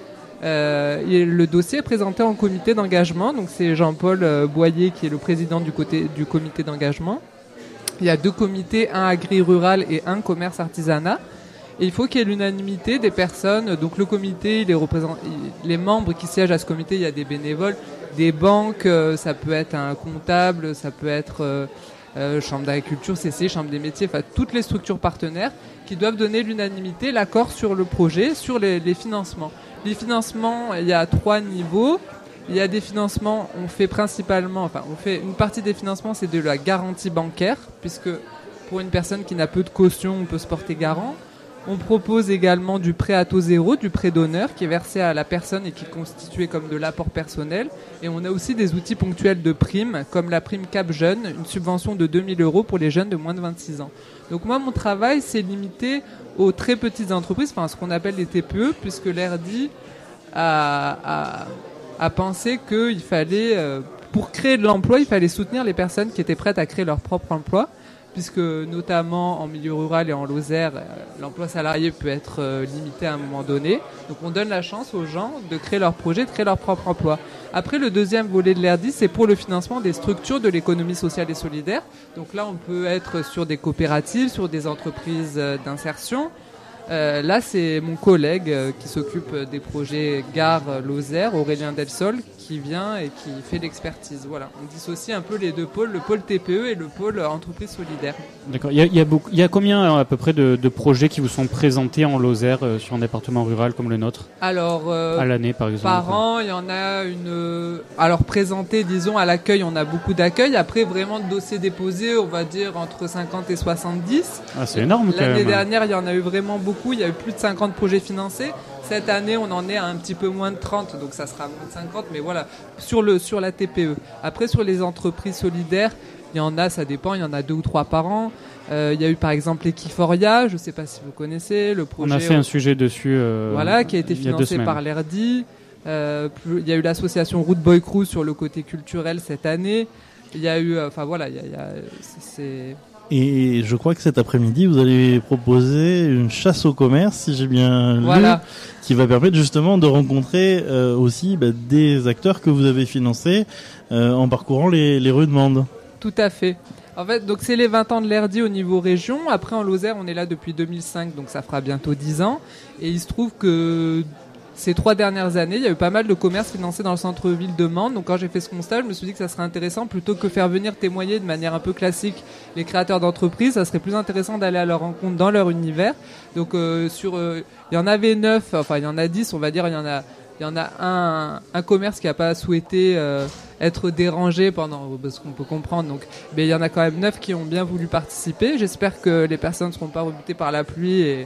[SPEAKER 10] Et le dossier est présenté en comité d'engagement, donc c'est Jean-Paul Boyer qui est le président du comité d'engagement. Il y a 2 comités, un agri-rural et un commerce-artisanat. Et il faut qu'il y ait l'unanimité des personnes. Donc le comité, les membres qui siègent à ce comité, il y a des bénévoles, des banques, ça peut être un comptable, ça peut être Chambre d'agriculture, CC, Chambre des métiers, enfin toutes les structures partenaires qui doivent donner l'unanimité, l'accord sur le projet, sur les financements. Les financements, il y a 3 niveaux. Il y a des financements, on fait une partie des financements, c'est de la garantie bancaire, puisque pour une personne qui n'a peu de caution, on peut se porter garant. On propose également du prêt à taux zéro, du prêt d'honneur qui est versé à la personne et qui est constitué comme de l'apport personnel. Et on a aussi des outils ponctuels de primes, comme la prime Cap Jeune, une subvention de 2 000 € pour les jeunes de moins de 26 ans. Donc moi, mon travail, c'est limité aux très petites entreprises, enfin ce qu'on appelle les TPE, puisque l'ERDI a pensé qu'il fallait, pour créer de l'emploi, il fallait soutenir les personnes qui étaient prêtes à créer leur propre emploi, puisque notamment en milieu rural et en Lozère, l'emploi salarié peut être limité à un moment donné. Donc on donne la chance aux gens de créer leur projet, de créer leur propre emploi. Après, le deuxième volet de l'ERDI, c'est pour le financement des structures de l'économie sociale et solidaire. Donc là, on peut être sur des coopératives, sur des entreprises d'insertion. Là, c'est mon collègue qui s'occupe des projets Gare Lozère, Aurélien Delsol, qui vient et qui fait l'expertise. Voilà, on dissocie un peu les deux pôles, le pôle TPE et le pôle entreprise solidaire.
[SPEAKER 5] D'accord. Il y a combien à peu près de projets qui vous sont présentés en Lozère sur un département rural comme le nôtre?
[SPEAKER 10] Alors,
[SPEAKER 5] à l'année, par exemple.
[SPEAKER 10] Par an, il y en a une. Alors présentés, disons à l'accueil, on a beaucoup d'accueil. Après, vraiment de dossiers déposés, on va dire entre 50 et 70.
[SPEAKER 5] Ah, c'est énorme.
[SPEAKER 10] L'année dernière, il y en a eu vraiment beaucoup. Il y a eu plus de 50 projets financés. Cette année, on en est à un petit peu moins de 30, donc ça sera moins de 50, mais voilà, sur la TPE. Après, sur les entreprises solidaires, il y en a, ça dépend, il y en a 2 ou 3 par an. Il y a eu par exemple l'Equiforia, je ne sais pas si vous connaissez, le projet.
[SPEAKER 5] On a fait un sujet dessus.
[SPEAKER 10] Voilà, qui a été financé par l'ERDI. Il y a eu l'association Route Boy Crew sur le côté culturel cette année. Il y a eu, enfin voilà, c'est...
[SPEAKER 4] Et je crois que cet après-midi, vous allez proposer une chasse au commerce, si j'ai bien lu, qui va permettre justement de rencontrer aussi des acteurs que vous avez financés en parcourant les rues de Mende.
[SPEAKER 10] Tout à fait. En fait, donc c'est les 20 ans de l'ERDI au niveau région. Après, en Lozère, on est là depuis 2005, donc ça fera bientôt 10 ans. Et il se trouve que ces 3 dernières années, il y a eu pas mal de commerces financés dans le centre-ville de Mende. Donc quand j'ai fait ce constat, je me suis dit que ça serait intéressant, plutôt que faire venir témoigner de manière un peu classique les créateurs d'entreprises, ça serait plus intéressant d'aller à leur rencontre dans leur univers. Donc il y en avait 9, enfin il y en a 10, on va dire, il y en a un commerce qui n'a pas souhaité être dérangé pendant, parce qu'on peut comprendre. Donc, mais il y en a quand même 9 qui ont bien voulu participer. J'espère que les personnes ne seront pas rebutées par la pluie et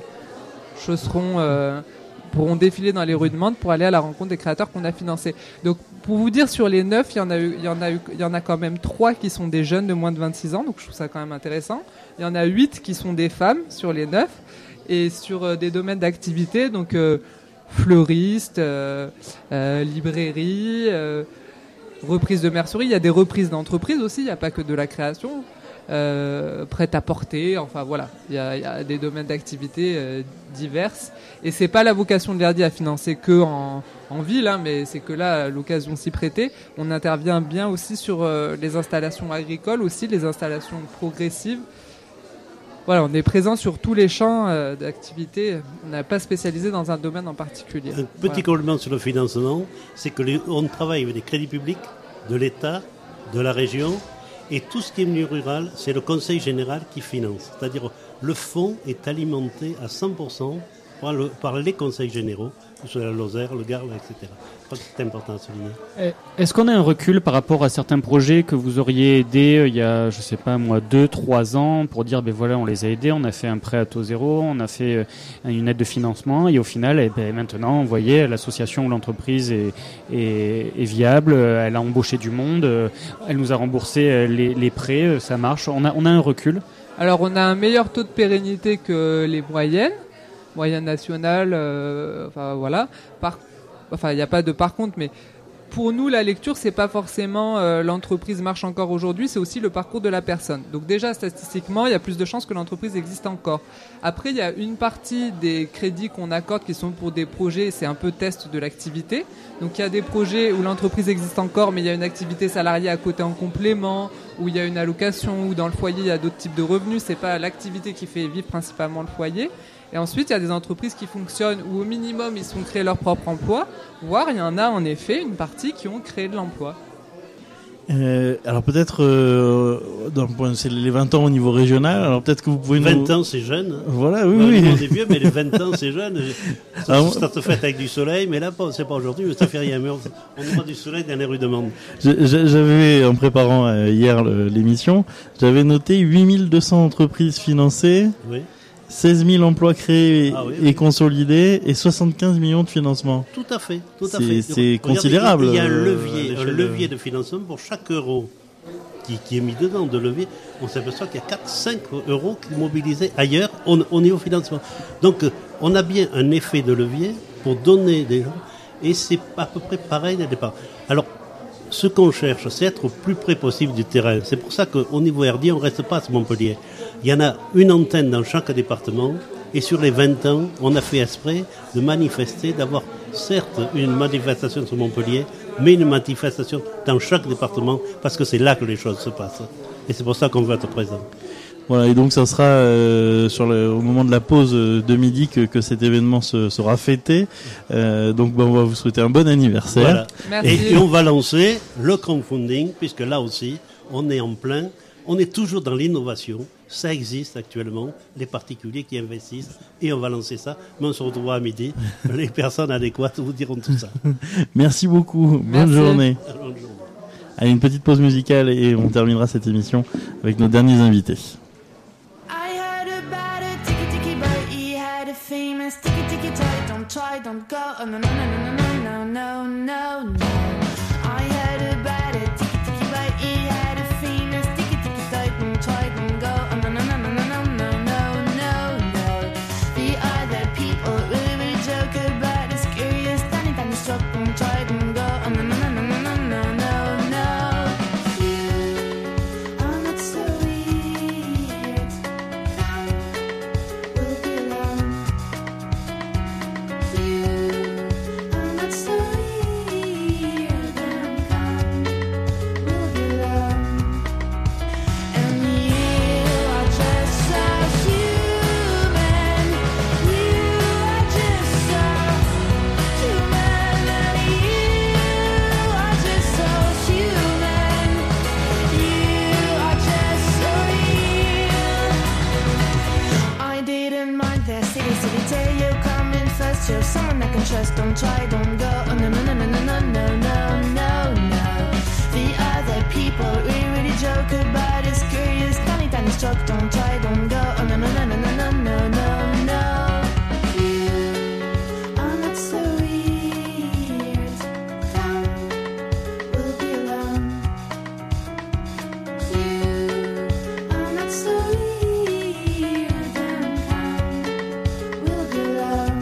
[SPEAKER 10] pourront défiler dans les rues de Mende pour aller à la rencontre des créateurs qu'on a financés. Donc, pour vous dire, sur les 9, il y en a quand même 3 qui sont des jeunes de moins de 26 ans, donc je trouve ça quand même intéressant. Il y en a 8 qui sont des femmes sur les 9, et sur des domaines d'activité, donc fleuristes, librairie, reprise de mercerie. Il y a des reprises d'entreprises aussi, il n'y a pas que de la création. Prêt-à-porter, enfin voilà, il y a des domaines d'activité diverses, et c'est pas la vocation de l'ERDI à financer que en ville, mais c'est que là l'occasion s'y prêtait. On intervient bien aussi sur les installations agricoles, aussi les installations progressives. Voilà, on est présent sur tous les champs d'activité. On n'a pas spécialisé dans un domaine en particulier.
[SPEAKER 11] Un petit complément sur le financement, c'est que on travaille avec des crédits publics de l'État, de la région. Et tout ce qui est milieu rural, c'est le Conseil général qui finance. C'est-à-dire le fonds est alimenté à 100% par les conseils généraux, que ce soit la Lozère, le Gard, etc. Je crois que c'est important à souligner.
[SPEAKER 5] Est-ce qu'on a un recul par rapport à certains projets que vous auriez aidés il y a, je sais pas moi, 2-3 ans, pour dire, voilà, on les a aidés, on a fait un prêt à taux zéro, on a fait une aide de financement, et au final, maintenant, vous voyez, l'association ou l'entreprise est viable, elle a embauché du monde, elle nous a remboursé les prêts, ça marche, on a un recul.
[SPEAKER 10] Alors, on a un meilleur taux de pérennité que les moyennes nationales, enfin voilà. Il n'y a pas de par contre, mais pour nous, la lecture, c'est pas forcément l'entreprise marche encore aujourd'hui, c'est aussi le parcours de la personne. Donc déjà, statistiquement, il y a plus de chances que l'entreprise existe encore. Après, il y a une partie des crédits qu'on accorde qui sont pour des projets, c'est un peu test de l'activité. Donc il y a des projets où l'entreprise existe encore, mais il y a une activité salariée à côté en complément, où il y a une allocation, ou dans le foyer, il y a d'autres types de revenus. C'est pas l'activité qui fait vivre principalement le foyer. Et ensuite, il y a des entreprises qui fonctionnent où au minimum, ils ont créé leur propre emploi, voire il y en a en effet une partie qui ont créé de l'emploi.
[SPEAKER 4] Alors peut-être, c'est les 20 ans au niveau régional, alors peut-être que vous pouvez
[SPEAKER 11] 20 ans c'est jeune. Hein.
[SPEAKER 4] Voilà, oui.
[SPEAKER 11] On est vieux, mais les 20 ans c'est jeune. Ça te fait avec du soleil, mais là, c'est pas aujourd'hui, ça fait rien. Mais on aura du soleil dans les rues de Mende.
[SPEAKER 4] J'avais, en préparant hier l'émission, j'avais noté 8200 entreprises financées. Oui. 16 000 emplois créés et consolidés et 75 millions de financements.
[SPEAKER 11] Tout à fait.
[SPEAKER 4] C'est considérable.
[SPEAKER 11] Il y a un levier de financement pour chaque euro qui est mis dedans de levier. On s'aperçoit qu'il y a 4-5 euros mobilisés ailleurs au niveau financement. Donc, on a bien un effet de levier pour donner des gens et c'est à peu près pareil dès le départ. Alors, ce qu'on cherche, c'est être au plus près possible du terrain. C'est pour ça qu'au niveau RD, on ne reste pas à Montpellier. Il y en a une antenne dans chaque département et sur les 20 ans, on a fait exprès de manifester, d'avoir certes une manifestation sur Montpellier, mais une manifestation dans chaque département parce que c'est là que les choses se passent. Et c'est pour ça qu'on veut être présent.
[SPEAKER 4] Voilà, et donc ça sera au moment de la pause de midi que cet événement sera fêté. Donc on va vous souhaiter un bon anniversaire.
[SPEAKER 11] Voilà. Et on va lancer le crowdfunding, puisque là aussi, on est en plein. On est toujours dans l'innovation. Ça existe actuellement, les particuliers qui investissent, et on va lancer ça. Mais on se retrouvera à midi. Les personnes adéquates vous diront tout ça.
[SPEAKER 4] Merci beaucoup. Bonne journée. Allez, une petite pause musicale et on terminera cette émission avec nos derniers invités.
[SPEAKER 12] Trust, don't try, don't go. Oh, no, no, no, no, no, no, no, no, no. The other people we really joke about is curious, tiny, tiny stroke. Don't try, don't go. Oh, no, no, no, no, no, no, no, no. You are not so weird. Come, we'll be alone. You are not so weird. And come, we'll be alone.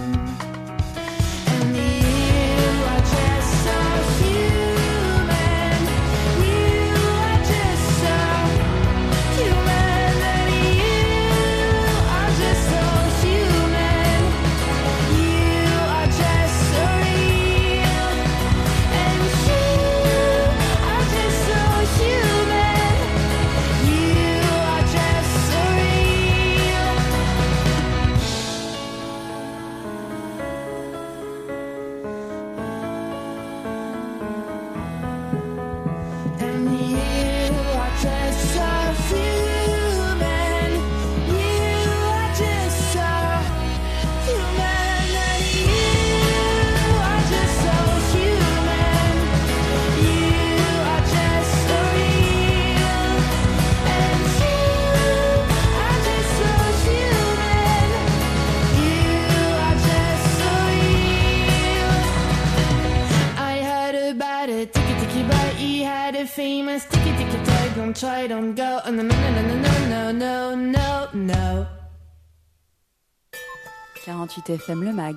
[SPEAKER 12] Famous ticky ticky toy, don't try, don't go. Oh, no, no, no, no, no, no, no, no.
[SPEAKER 1] 48 FM le mag.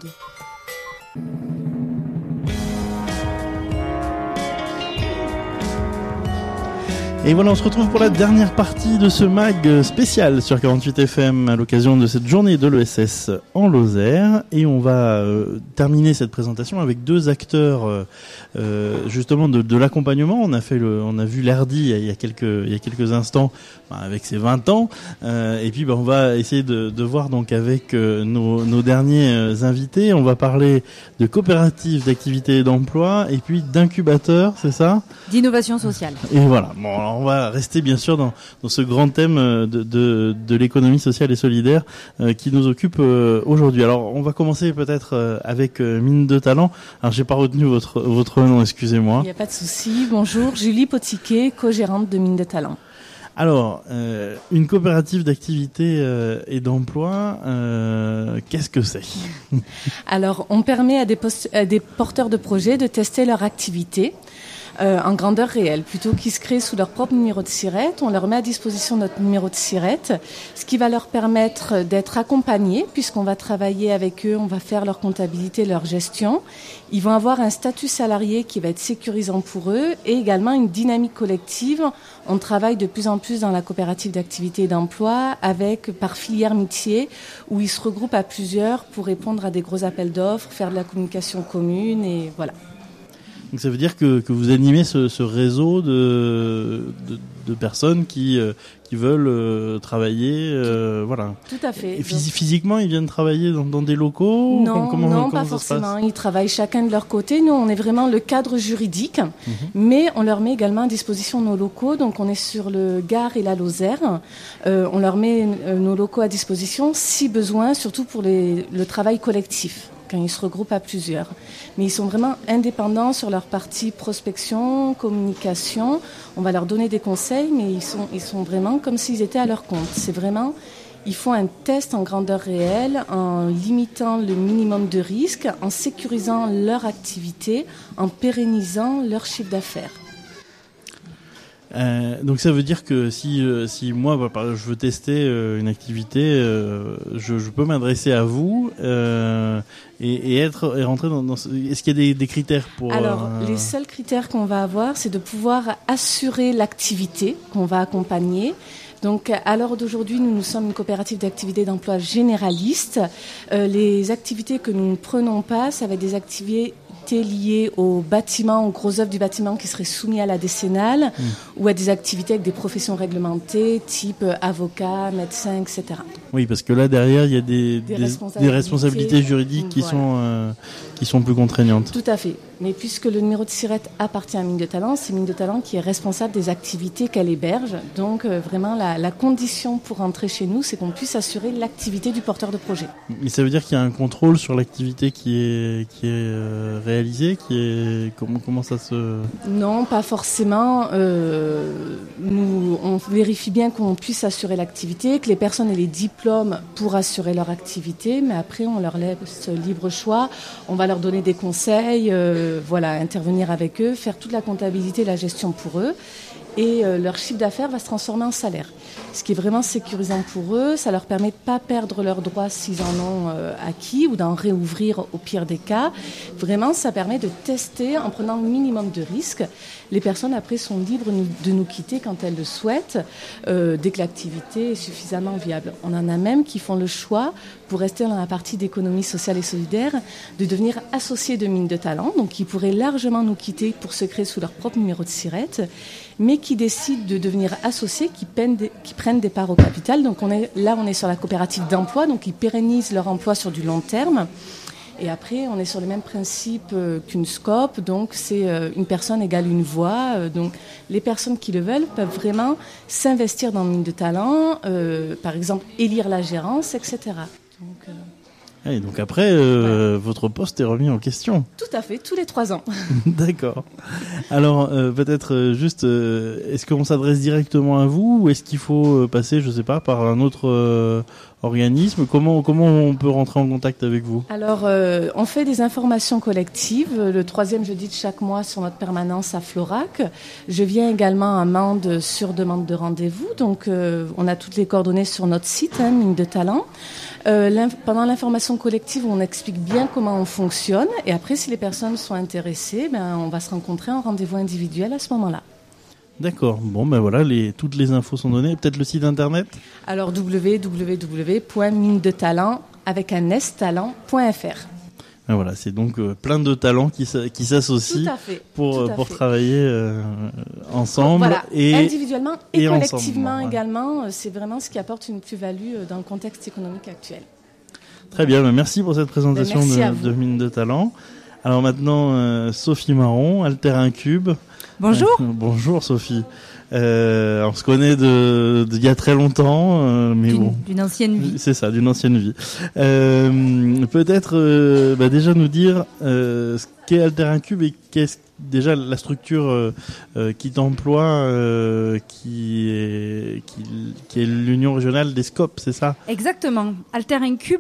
[SPEAKER 4] Et voilà, on se retrouve pour la dernière partie de ce mag spécial sur 48 FM à l'occasion de cette journée de l'ESS en Lozère. Et on va terminer cette présentation avec deux acteurs justement de l'accompagnement. On a vu l'Herdi il y a quelques instants avec ses 20 ans. Et puis on va essayer de voir donc avec nos derniers invités. On va parler de coopératives d'activité et d'emploi et puis d'incubateurs, c'est ça ?
[SPEAKER 1] D'innovation sociale.
[SPEAKER 4] Et voilà. Bon, alors on va rester bien sûr dans ce grand thème de l'économie sociale et solidaire qui nous occupe aujourd'hui. Alors on va commencer peut-être avec Mine de Talent. Alors j'ai pas retenu votre nom, excusez-moi.
[SPEAKER 7] Il n'y a pas de souci. Bonjour, Julie Potiquet, co-gérante de Mine de Talent.
[SPEAKER 4] Alors, une coopérative d'activité et d'emploi, qu'est-ce que c'est ?
[SPEAKER 7] Alors, on permet à des porteurs de projets de tester leur activité en grandeur réelle, plutôt qu'ils se créent sous leur propre numéro de SIRET. On leur met à disposition notre numéro de SIRET, ce qui va leur permettre d'être accompagnés, puisqu'on va travailler avec eux, on va faire leur comptabilité, leur gestion. Ils vont avoir un statut salarié qui va être sécurisant pour eux et également une dynamique collective. On travaille de plus en plus dans la coopérative d'activité et d'emploi par filière métier, où ils se regroupent à plusieurs pour répondre à des gros appels d'offres, faire de la communication commune et voilà.
[SPEAKER 4] Donc ça veut dire que vous animez ce réseau de personnes qui veulent travailler, voilà.
[SPEAKER 7] Tout à fait.
[SPEAKER 4] Et physiquement, ils viennent travailler dans des locaux ?
[SPEAKER 7] Non, pas forcément. Ils travaillent chacun de leur côté. Nous, on est vraiment le cadre juridique, mais on leur met également à disposition nos locaux. Donc, on est sur le Gard et la Lozère. On leur met nos locaux à disposition si besoin, surtout pour le travail collectif, quand ils se regroupent à plusieurs. Mais ils sont vraiment indépendants sur leur partie prospection, communication. On va leur donner des conseils, mais ils sont vraiment comme s'ils étaient à leur compte. C'est vraiment, ils font un test en grandeur réelle, en limitant le minimum de risques, en sécurisant leur activité, en pérennisant leur chiffre d'affaires.
[SPEAKER 4] Donc ça veut dire que si moi je veux tester une activité, je peux m'adresser à vous et rentrer dans est-ce qu'il y a des critères pour
[SPEAKER 7] Alors les seuls critères qu'on va avoir, c'est de pouvoir assurer l'activité qu'on va accompagner. Donc, à l'heure d'aujourd'hui, nous sommes une coopérative d'activité d'emploi généraliste. Les activités que nous ne prenons pas, ça va être des activités liées aux bâtiments, aux grosses œuvres du bâtiment qui seraient soumis à la décennale ou à des activités avec des professions réglementées, type avocat, médecin, etc.
[SPEAKER 4] Oui, parce que là, derrière, il y a des responsabilités juridiques qui sont plus contraignantes.
[SPEAKER 7] Tout à fait. Mais puisque le numéro de SIRET appartient à Mine de Talent, c'est Mine de Talent qui est responsable des activités qu'elle héberge. Donc, vraiment, la condition pour entrer chez nous, c'est qu'on puisse assurer l'activité du porteur de projet. Mais
[SPEAKER 4] ça veut dire qu'il y a un contrôle sur l'activité qui est réalisée, comment ça se...
[SPEAKER 7] Non, pas forcément. Nous, on vérifie bien qu'on puisse assurer l'activité, que les personnes aient les diplômes pour assurer leur activité, mais après, on leur laisse libre choix. On va leur donner des conseils, intervenir avec eux, faire toute la comptabilité, la gestion pour eux. Et leur chiffre d'affaires va se transformer en salaire. Ce qui est vraiment sécurisant pour eux, ça leur permet de ne pas perdre leurs droits s'ils en ont acquis ou d'en réouvrir au pire des cas. Vraiment, ça permet de tester en prenant le minimum de risques. Les personnes après sont libres de nous quitter quand elles le souhaitent, dès que l'activité est suffisamment viable. On en a même qui font le choix, pour rester dans la partie d'économie sociale et solidaire, de devenir associés de Mine de Talent, donc qui pourraient largement nous quitter pour se créer sous leur propre numéro de SIRET, mais qui décident de devenir associés, qui prennent des parts au capital. Donc on est sur la coopérative d'emploi, donc ils pérennisent leur emploi sur du long terme. Et après, on est sur le même principe qu'une SCOP, donc c'est une personne égale une voix. Donc les personnes qui le veulent peuvent vraiment s'investir dans Mine de Talent, par exemple élire la gérance, etc.
[SPEAKER 4] Et donc après, votre poste est remis en question.
[SPEAKER 7] Tout à fait, tous les 3 ans.
[SPEAKER 4] D'accord. Alors, peut-être juste, est-ce qu'on s'adresse directement à vous ou est-ce qu'il faut passer, je sais pas, par un autre organisme ? Comment on peut rentrer en contact avec vous ?
[SPEAKER 7] Alors, on fait des informations collectives le 3e jeudi de chaque mois sur notre permanence à Florac. Je viens également à Mende sur demande de rendez-vous. Donc, on a toutes les coordonnées sur notre site, Mine de Talent. Pendant l'information collective, on explique bien comment on fonctionne. Et après, si les personnes sont intéressées, on va se rencontrer en rendez-vous individuel à ce moment-là.
[SPEAKER 4] D'accord. Bon, ben voilà, toutes les infos sont données. Peut-être le site internet.
[SPEAKER 7] Alors www.minedetalent avec un s-talent.fr.
[SPEAKER 4] Ben voilà, c'est donc plein de talents qui s'associent pour travailler ensemble.
[SPEAKER 7] Voilà,
[SPEAKER 4] et
[SPEAKER 7] individuellement et collectivement
[SPEAKER 4] ensemble,
[SPEAKER 7] également. C'est vraiment ce qui apporte une plus-value dans le contexte économique actuel.
[SPEAKER 4] Très bien, ben merci pour cette présentation de Mine de Talent. Alors maintenant, Sophie Marron, Alter Incube.
[SPEAKER 13] Bonjour.
[SPEAKER 4] Bonjour Sophie. On se connaît d'il y a très longtemps, mais
[SPEAKER 13] d'une ancienne vie.
[SPEAKER 4] C'est ça, d'une ancienne vie. Peut-être déjà nous dire ce qu'est Alter Incube et qu'est-ce déjà la structure qui t'emploie, qui est l'Union régionale des SCOP, c'est ça?
[SPEAKER 13] Exactement. Alter Incube,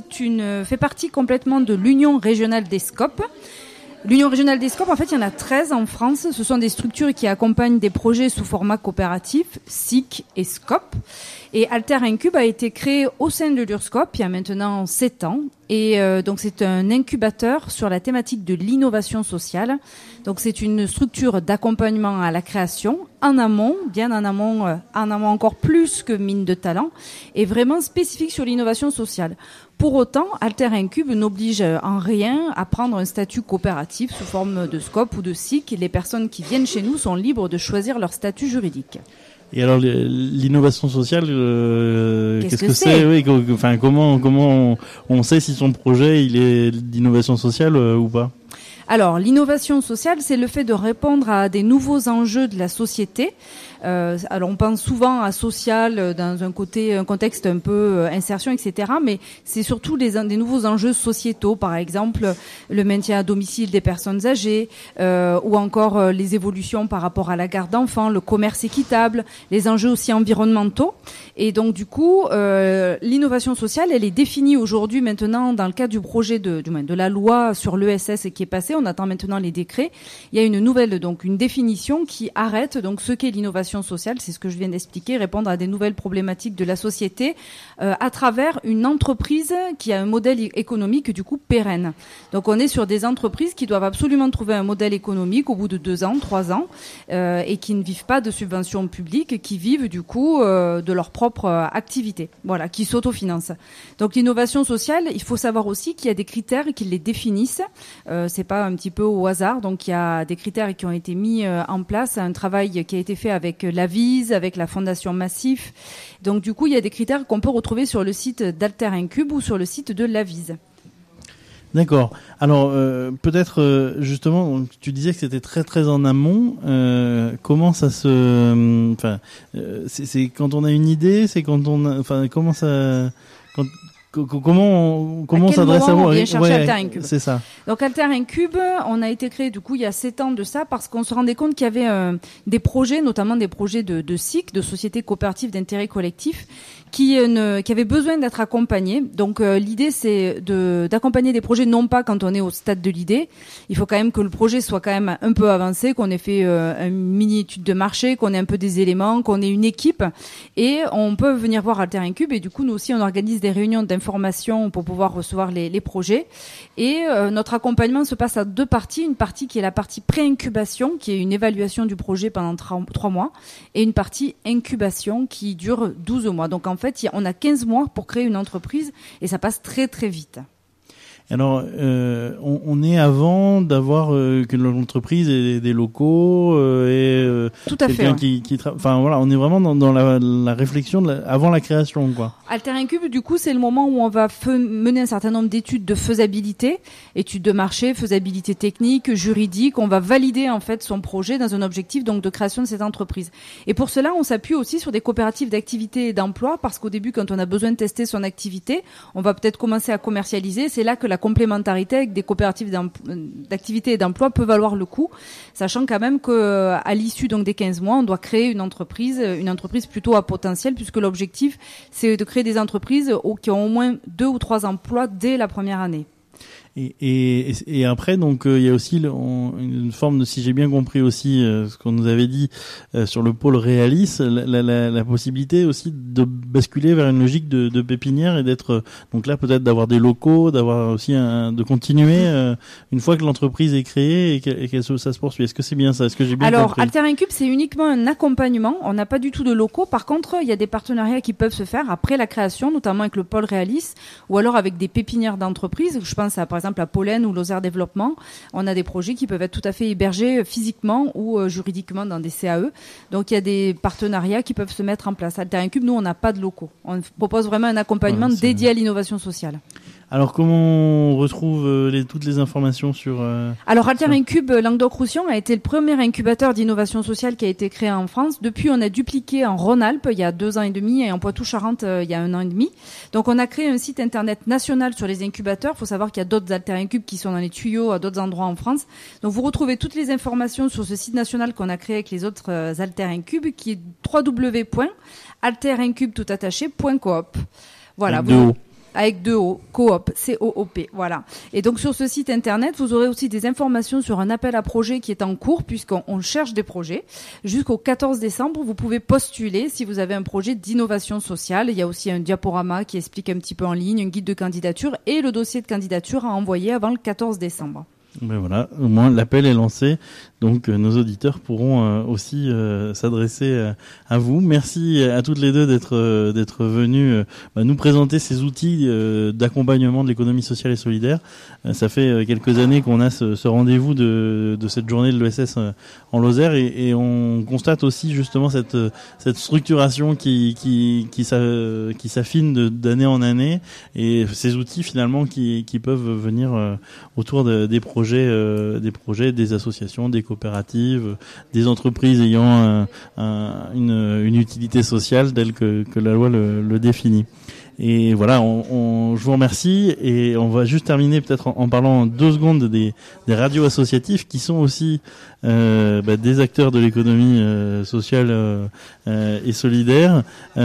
[SPEAKER 13] fait partie complètement de l'Union régionale des SCOP. L'Union régionale des SCOP, en fait, il y en a 13 en France. Ce sont des structures qui accompagnent des projets sous format coopératif, SIC et SCOP. Et Alter Incube a été créé au sein de l'URSCOP il y a maintenant 7 ans. Et donc c'est un incubateur sur la thématique de l'innovation sociale. Donc c'est une structure d'accompagnement à la création en amont, bien en amont encore plus que Mine de Talent, et vraiment spécifique sur l'innovation sociale. Pour autant, Alter Incube n'oblige en rien à prendre un statut coopératif sous forme de SCOP ou de SIC. Les personnes qui viennent chez nous sont libres de choisir leur statut juridique.
[SPEAKER 4] Et alors l'innovation sociale, qu'est-ce que c'est? Oui, enfin comment on sait si son projet il est d'innovation sociale ou pas?
[SPEAKER 13] Alors l'innovation sociale, c'est le fait de répondre à des nouveaux enjeux de la société. Alors on pense souvent à social dans un contexte un peu insertion, etc. Mais c'est surtout des nouveaux enjeux sociétaux, par exemple le maintien à domicile des personnes âgées, ou encore les évolutions par rapport à la garde d'enfants, le commerce équitable, les enjeux aussi environnementaux. Et donc du coup, l'innovation sociale, elle est définie aujourd'hui maintenant dans le cadre du projet de la loi sur l'ESS qui est passée. On attend maintenant les décrets. Il y a une définition qui arrête donc ce qu'est l'innovation sociale, c'est ce que je viens d'expliquer, répondre à des nouvelles problématiques de la société à travers une entreprise qui a un modèle économique du coup pérenne. Donc on est sur des entreprises qui doivent absolument trouver un modèle économique au bout de 2 ans, 3 ans, et qui ne vivent pas de subventions publiques, qui vivent du coup de leur propre activité, voilà, qui s'autofinancent. Donc l'innovation sociale, il faut savoir aussi qu'il y a des critères qui les définissent. C'est pas un petit peu au hasard, donc il y a des critères qui ont été mis en place, un travail qui a été fait avec l'Avise, avec la Fondation Massif. Donc du coup, il y a des critères qu'on peut retrouver sur le site d'Alter Incube ou sur le site de l'Avise.
[SPEAKER 4] D'accord. Alors peut-être justement, tu disais que c'était très très en amont. Comment ça se, c'est quand on a une idée, c'est quand on, comment ça, comment on s'adresse à vous?
[SPEAKER 13] On vient chercher Alter Incube.
[SPEAKER 4] C'est ça.
[SPEAKER 13] Donc Alter Incube, on a été créé du coup il y a 7 ans de ça parce qu'on se rendait compte qu'il y avait des projets, notamment des projets de SIC, de sociétés coopératives d'intérêt collectif, qui avaient besoin d'être accompagnés. Donc l'idée c'est d'accompagner des projets non pas quand on est au stade de l'idée. Il faut quand même que le projet soit quand même un peu avancé, qu'on ait fait une mini étude de marché, qu'on ait un peu des éléments, qu'on ait une équipe, et on peut venir voir Alter Incube. Et du coup nous aussi on organise des réunions d'information pour pouvoir recevoir les projets. Et notre accompagnement se passe à 2 parties. Une partie qui est la partie pré-incubation, qui est une évaluation du projet pendant 3 mois, et une partie incubation qui dure 12 mois. Donc en fait, on a 15 mois pour créer une entreprise et ça passe très très vite.
[SPEAKER 4] Alors, on est avant d'avoir que l'entreprise ait des locaux et
[SPEAKER 13] tout à fait,
[SPEAKER 4] enfin voilà, on est vraiment dans la réflexion avant la création, quoi.
[SPEAKER 13] Alter Incube, du coup, c'est le moment où on va mener un certain nombre d'études de faisabilité, études de marché, faisabilité technique, juridique. On va valider en fait son projet dans un objectif donc de création de cette entreprise. Et pour cela, on s'appuie aussi sur des coopératives d'activité et d'emploi, parce qu'au début, quand on a besoin de tester son activité, on va peut-être commencer à commercialiser. C'est là que la complémentarité avec des coopératives d'activité et d'emploi peut valoir le coup, sachant quand même que à l'issue donc des 15 mois, on doit créer une entreprise plutôt à potentiel, puisque l'objectif c'est de créer des entreprises qui ont au moins 2 ou 3 emplois dès la première année.
[SPEAKER 4] Et après, donc, il y a aussi une forme de, si j'ai bien compris aussi ce qu'on nous avait dit sur le pôle Réalis, la possibilité aussi de basculer vers une logique de pépinière et d'être, donc là peut-être d'avoir des locaux, d'avoir aussi de continuer une fois que l'entreprise est créée et ça se poursuit. Est-ce que c'est bien ça? Est-ce que j'ai bien compris?
[SPEAKER 13] Alors, Alter Incube, c'est uniquement un accompagnement. On n'a pas du tout de locaux. Par contre, il y a des partenariats qui peuvent se faire après la création, notamment avec le pôle Réalis ou alors avec des pépinières d'entreprises. Je pense par exemple à Pollen ou Lozère Développement. On a des projets qui peuvent être tout à fait hébergés physiquement ou juridiquement dans des CAE. Donc il y a des partenariats qui peuvent se mettre en place. Alter Incube, nous, on n'a pas de locaux. On propose vraiment un accompagnement dédié à l'innovation sociale.
[SPEAKER 4] Alors comment on retrouve toutes les informations sur
[SPEAKER 13] Alors Alter Incube Languedoc-Roussillon a été le premier incubateur d'innovation sociale qui a été créé en France. Depuis, on a dupliqué en Rhône-Alpes il y a 2 ans et demi et en Poitou-Charentes il y a 1 an et demi. Donc on a créé un site internet national sur les incubateurs. Il faut savoir qu'il y a d'autres Alter Incube qui sont dans les tuyaux à d'autres endroits en France. Donc vous retrouvez toutes les informations sur ce site national qu'on a créé avec les autres Alter Incube qui est www.alterincube.coop. Voilà. Avec 2 O, coop, C-O-O-P, voilà. Et donc sur ce site internet, vous aurez aussi des informations sur un appel à projet qui est en cours, puisqu'on cherche des projets. Jusqu'au 14 décembre, vous pouvez postuler si vous avez un projet d'innovation sociale. Il y a aussi un diaporama qui explique un petit peu en ligne, un guide de candidature et le dossier de candidature à envoyer avant le 14 décembre.
[SPEAKER 4] Ben voilà, au moins l'appel est lancé, donc nos auditeurs pourront aussi s'adresser à vous. Merci à toutes les deux d'être venues nous présenter ces outils d'accompagnement de l'économie sociale et solidaire. Ça fait quelques années qu'on a ce rendez-vous de cette journée de l'ESS en Lozère et on constate aussi justement cette structuration qui s'affine d'année en année et ces outils finalement qui peuvent venir autour des projets, des associations, des coopératives, des entreprises ayant une utilité sociale telle que la loi le définit. Et voilà, je vous remercie et on va juste terminer peut-être en parlant 2 secondes des radios associatives qui sont aussi des acteurs de l'économie sociale et solidaire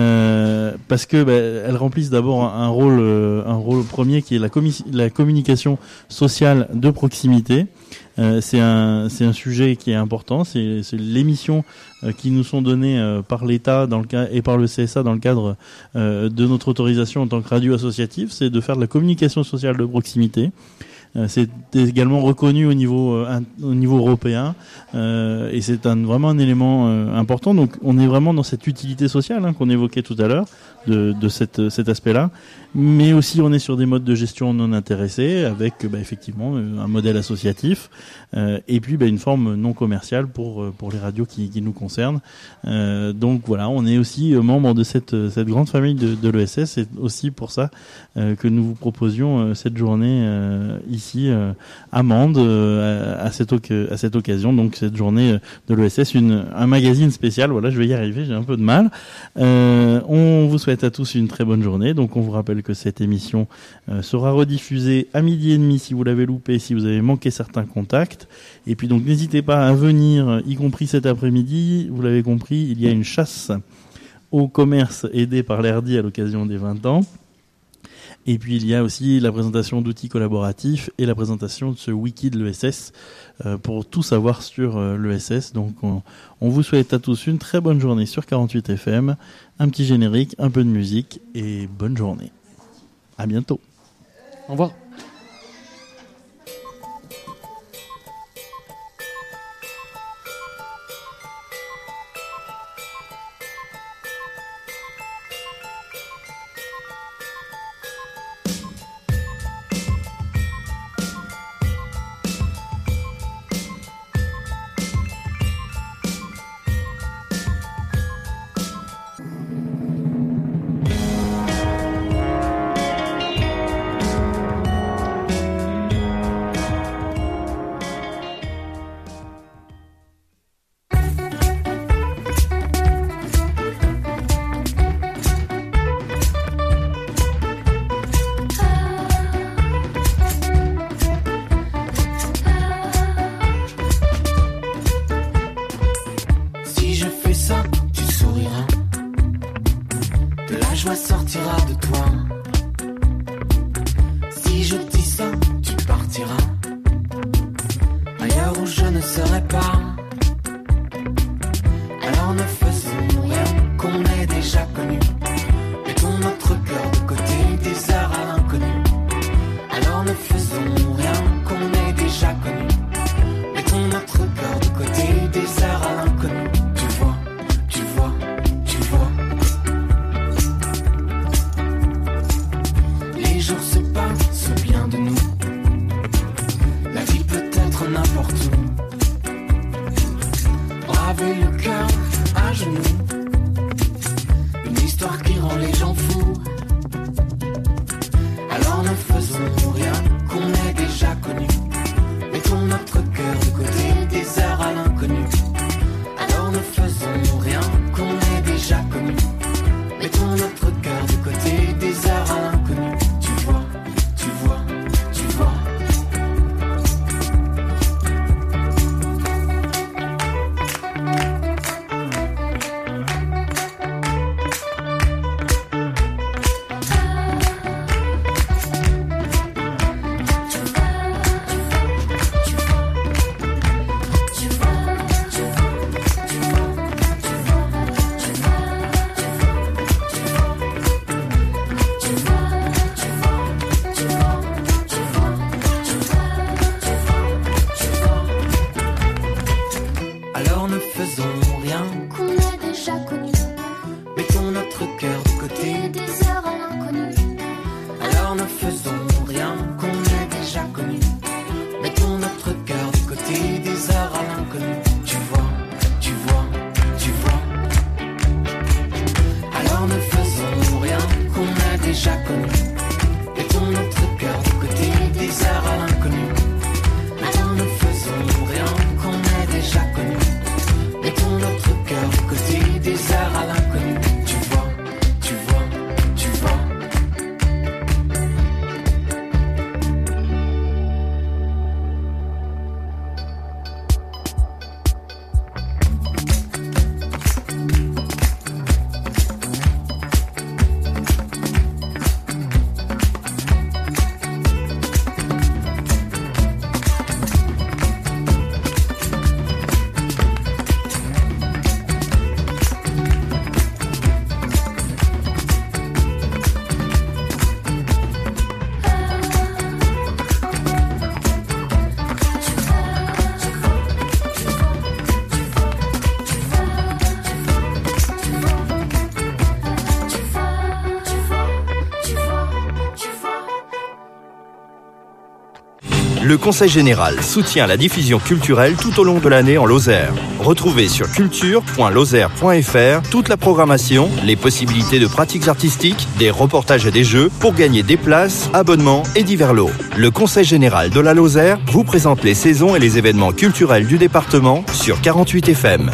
[SPEAKER 4] parce que elles remplissent d'abord un rôle premier qui est la communication sociale de proximité. C'est un sujet qui est important, c'est l'émission qui nous sont données par l'État dans le cas et par le CSA dans le cadre de notre autorisation en tant que radio associative, c'est de faire de la communication sociale de proximité. C'est également reconnu au niveau européen et c'est vraiment un élément important. Donc on est vraiment dans cette utilité sociale qu'on évoquait tout à l'heure de cet aspect-là, mais aussi on est sur des modes de gestion non intéressés avec effectivement un modèle associatif et puis une forme non commerciale pour les radios qui nous concernent. Donc voilà, on est aussi membre de cette grande famille de l'ESS. C'est aussi pour ça que nous vous proposions cette journée ici à Mende à cette occasion. Donc cette journée de l'ESS, un magazine spécial. Voilà, je vais y arriver, j'ai un peu de mal. On vous souhaite à tous une très bonne journée. Donc on vous rappelle que cette émission sera rediffusée à 12h30 si vous l'avez loupé, si vous avez manqué certains contacts. Et puis donc n'hésitez pas à venir, y compris cet après-midi. Vous l'avez compris, il y a une chasse au commerce aidée par l'ERDI à l'occasion des 20 ans. Et puis il y a aussi la présentation d'outils collaboratifs et la présentation de ce wiki de l'ESS pour tout savoir sur l'ESS. Donc on vous souhaite à tous une très bonne journée sur 48 FM, un petit générique, un peu de musique et bonne journée. À bientôt.
[SPEAKER 5] Au revoir.
[SPEAKER 14] serait pas. Alors ne faisons rien qu'on ait déjà connu. Mettons notre cœur de côté, des heures à l'inconnu. Alors ne faisons rien qu'on ait déjà connu. Mettons notre cœur de côté, des heures à l'inconnu. Tu vois, tu vois, tu vois. Les jours se passent bien de nous. La vie peut être n'importe où. Braver le cœur à genoux. Une histoire qui rend les gens fous. Alors ne faisons rien qu'on ait déjà connu. Mettons notre cœur de côté, des heures à l'inconnu. Alors ne faisons rien qu'on ait déjà connu. Mettons notre cœur de côté, des heures à l'inconnu. Tu vois, tu vois, tu vois. Alors ne faisons rien
[SPEAKER 8] qu'on ait déjà connu.
[SPEAKER 14] Mettons notre cœur de côté,
[SPEAKER 8] Des heures à l'inconnu.
[SPEAKER 14] alors ne faisons rien qu'on ait déjà connu. Mettons notre cœur de côté, des heures à l'inconnu. Tu vois, tu vois, tu vois. Alors ne faisons rien qu'on ait déjà connu. Mettons notre cœur de côté, des heures à l'inconnu. Alors ne faisons rien qu'on ait déjà connu. Mettons notre cœur de côté, des heures à l'inconnu. Tu vois, tu vois, tu vois.
[SPEAKER 15] Le Conseil général soutient la diffusion culturelle tout au long de l'année en Lozère. Retrouvez sur culture.lozère.fr toute la programmation, les possibilités de pratiques artistiques, des reportages et des jeux pour gagner des places, abonnements et divers lots. Le Conseil général de la Lozère vous présente les saisons et les événements culturels du département sur 48 FM.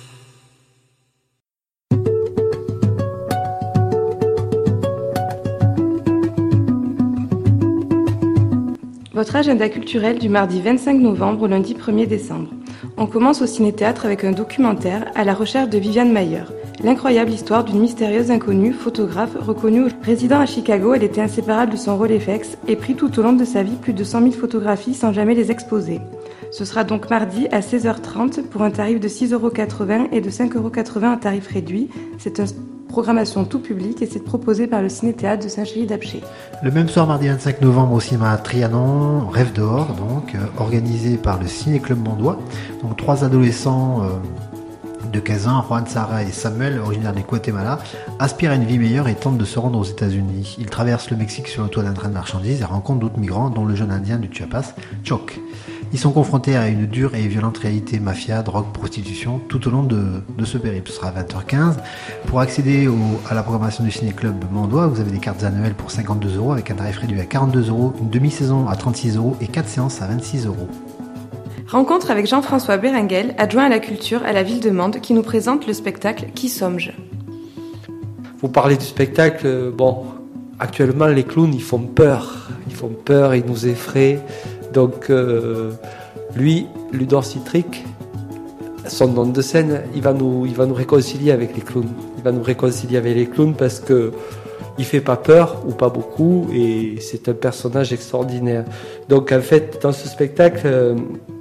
[SPEAKER 16] Votre agenda culturel du mardi 25 novembre au lundi 1er décembre. On commence au ciné-théâtre avec un documentaire à la recherche de Viviane Mayer. L'incroyable histoire d'une mystérieuse inconnue, photographe reconnue. Résidant à Chicago, elle était inséparable de son Rolleiflex et prit tout au long de sa vie plus de 100 000 photographies sans jamais les exposer. Ce sera donc mardi à 16h30 pour un tarif de 6,80 € et de 5,80 € à tarif réduit. C'est une programmation tout public et c'est proposé par le ciné-théâtre de Saint-Chély-d'Apcher.
[SPEAKER 17] Le même soir, mardi 25 novembre, au cinéma Trianon, Rêve dehors, donc, organisé par le Ciné-Club Mondois. Donc 3 adolescents de 15 ans, Juan, Sarah et Samuel, originaires du Guatemala, aspirent à une vie meilleure et tentent de se rendre aux États-Unis. Ils traversent le Mexique sur le toit d'un train de marchandises et rencontrent d'autres migrants, dont le jeune indien du Chiapas, Choc. Ils sont confrontés à une dure et violente réalité mafia, drogue, prostitution tout au long de ce périple. Ce sera à 20h15. Pour accéder à la programmation du Ciné-Club Mondois, vous avez des cartes annuelles pour 52 € avec un tarif réduit à 42 €, une demi-saison à 36 € et 4 séances à 26 €.
[SPEAKER 16] Rencontre avec Jean-François Berenguel, adjoint à la culture à la ville de Mende, qui nous présente le spectacle Qui sommes-je ?
[SPEAKER 18] Vous parlez du spectacle, actuellement les clowns ils font peur, ils nous effraient. Donc lui, Ludor Citric, son nom de scène, il va nous réconcilier avec les clowns. Il va nous réconcilier avec les clowns parce que il fait pas peur ou pas beaucoup et c'est un personnage extraordinaire. Donc en fait, dans ce spectacle,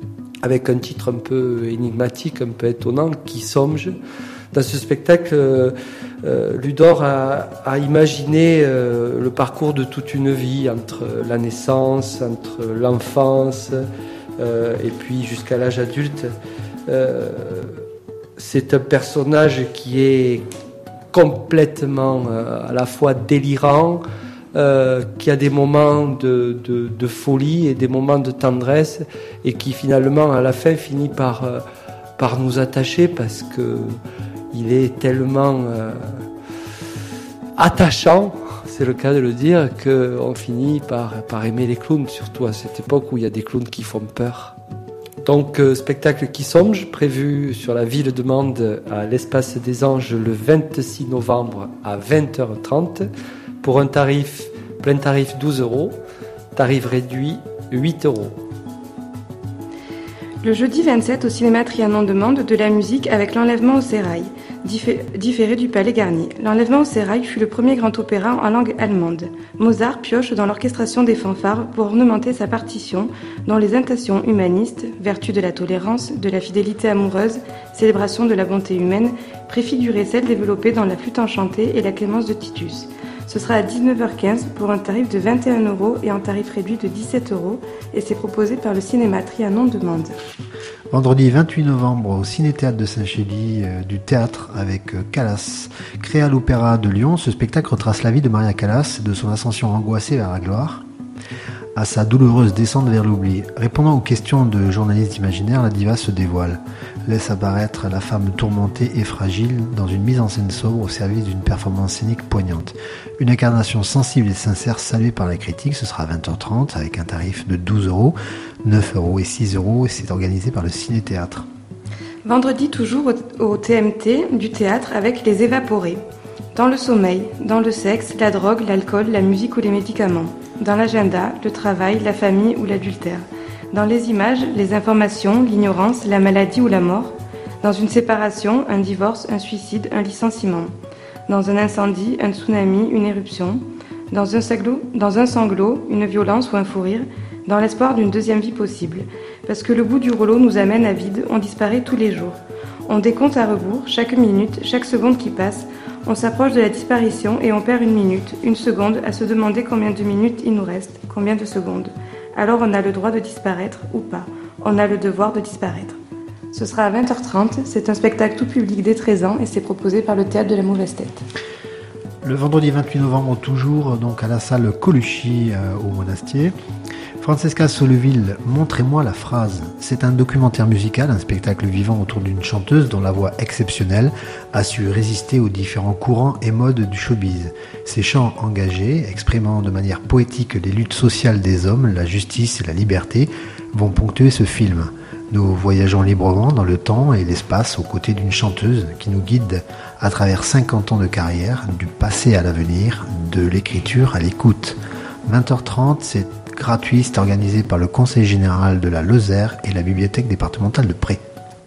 [SPEAKER 18] avec un titre un peu énigmatique, un peu étonnant, Qui sommes-je ? Dans ce spectacle, Ludor a imaginé le parcours de toute une vie, entre la naissance, entre l'enfance, et puis jusqu'à l'âge adulte. C'est un personnage qui est complètement à la fois délirant, qui a des moments de folie et des moments de tendresse, et qui finalement à la fin finit par nous attacher, parce que il est tellement attachant, c'est le cas de le dire, qu'on finit par aimer les clowns, surtout à cette époque où il y a des clowns qui font peur. Donc, spectacle Qui sommes-je, prévu sur la ville de Mende à l'Espace des Anges le 26 novembre à 20h30 pour un plein tarif 12 €, tarif réduit 8 €.
[SPEAKER 16] Le jeudi 27 au cinéma Trianon de Mende, de la musique avec L'Enlèvement au sérail, différé du Palais Garnier. L'Enlèvement au sérail fut le premier grand opéra en langue allemande. Mozart pioche dans l'orchestration des fanfares pour ornementer sa partition, dont les intentions humanistes, vertu de la tolérance, de la fidélité amoureuse, célébration de la bonté humaine, préfiguraient celles développées dans La Flûte enchantée et La Clémence de Titus. Ce sera à 19h15 pour un tarif de 21 € et un tarif réduit de 17 €, et c'est proposé par le cinéma Trianon de Mende.
[SPEAKER 17] Vendredi 28 novembre au Ciné-Théâtre de Saint-Chély, du théâtre avec Callas. Créé à l'Opéra de Lyon, ce spectacle retrace la vie de Maria Callas, de son ascension angoissée vers la gloire à sa douloureuse descente vers l'oubli. Répondant aux questions de journalistes imaginaires, la diva se dévoile, laisse apparaître la femme tourmentée et fragile dans une mise en scène sobre au service d'une performance scénique poignante. Une incarnation sensible et sincère saluée par la critique. Ce sera à 20h30 avec un tarif de 12 €, 9 € et 6 €, et c'est organisé par le Ciné-Théâtre.
[SPEAKER 16] Vendredi toujours au TMT du théâtre avec Les Évaporés. Dans le sommeil, dans le sexe, la drogue, l'alcool, la musique ou les médicaments. Dans l'agenda, le travail, la famille ou l'adultère. Dans les images, les informations, l'ignorance, la maladie ou la mort. Dans une séparation, un divorce, un suicide, un licenciement. Dans un incendie, un tsunami, une éruption. Dans un sanglot, une violence ou un fou rire. Dans l'espoir d'une deuxième vie possible. Parce que le bout du rouleau nous amène à vide, on disparaît tous les jours. On décompte à rebours, chaque minute, chaque seconde qui passe. On s'approche de la disparition et on perd une minute, une seconde à se demander combien de minutes il nous reste, combien de secondes. Alors on a le droit de disparaître ou pas. On a le devoir de disparaître. Ce sera à 20h30, c'est un spectacle tout public dès 13 ans et c'est proposé par le Théâtre de la Mauvaise Tête.
[SPEAKER 17] Le vendredi 28 novembre, toujours donc à la salle Coluchy au Monastier. Francesca Solleville, Montrez-moi la phrase. C'est un documentaire musical, un spectacle vivant autour d'une chanteuse dont la voix exceptionnelle a su résister aux différents courants et modes du showbiz. Ses chants engagés, exprimant de manière poétique les luttes sociales des hommes, la justice et la liberté, vont ponctuer ce film. Nous voyageons librement dans le temps et l'espace aux côtés d'une chanteuse qui nous guide à travers 50 ans de carrière, du passé à l'avenir, de l'écriture à l'écoute. 20h30, c'est gratuit, c'est organisé par le Conseil général de la Lozère et la bibliothèque départementale de Pré.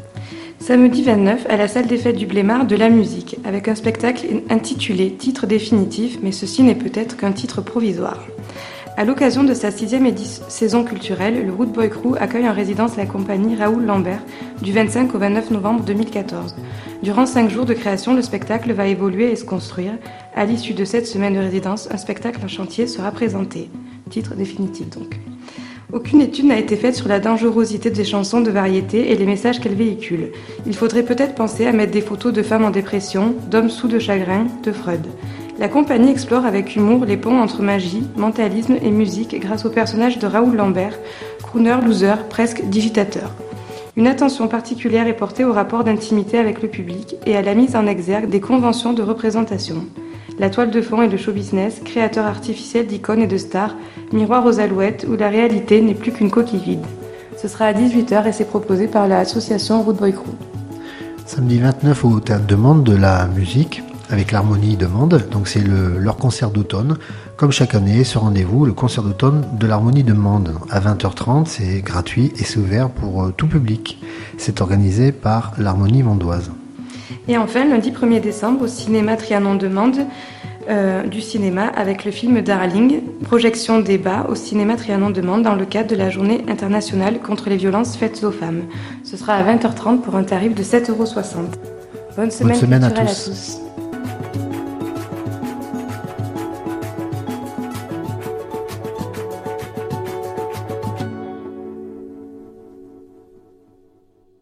[SPEAKER 16] Samedi 29, à la salle des fêtes du Blémard, de la musique, avec un spectacle intitulé « Titre définitif, mais ceci n'est peut-être qu'un titre provisoire ». À l'occasion de sa 6e saison culturelle, le Wood Boy Crew accueille en résidence la compagnie Raoul Lambert du 25 au 29 novembre 2014. Durant 5 jours de création, le spectacle va évoluer et se construire. À l'issue de cette semaine de résidence, un spectacle en chantier sera présenté. Titre définitif donc. Aucune étude n'a été faite sur la dangerosité des chansons de variété et les messages qu'elles véhiculent. Il faudrait peut-être penser à mettre des photos de femmes en dépression, d'hommes sous de chagrin, de Freud. La compagnie explore avec humour les ponts entre magie, mentalisme et musique grâce au personnage de Raoul Lambert, crooner, loser, presque digitateur. Une attention particulière est portée au rapport d'intimité avec le public et à la mise en exergue des conventions de représentation. La toile de fond est le show business, créateur artificiel d'icônes et de stars, miroir aux alouettes où la réalité n'est plus qu'une coquille vide. Ce sera à 18h et c'est proposé par l'association Wood Boy Crew.
[SPEAKER 17] Samedi 29 au Théâtre de Mende, de la musique avec l'Harmonie de Mende, donc c'est leur concert d'automne. Comme chaque année, ce rendez-vous, le concert d'automne de l'Harmonie de Mende, à 20h30, c'est gratuit et c'est ouvert pour tout public. C'est organisé par l'Harmonie mondoise.
[SPEAKER 16] Et enfin, lundi 1er décembre, au cinéma Trianon de Mende, du cinéma avec le film Darling, projection débat au cinéma Trianon-de-Mende dans le cadre de la journée internationale contre les violences faites aux femmes. Ce sera à 20h30 pour un tarif de 7,60 €. Bonne semaine culturelle à tous.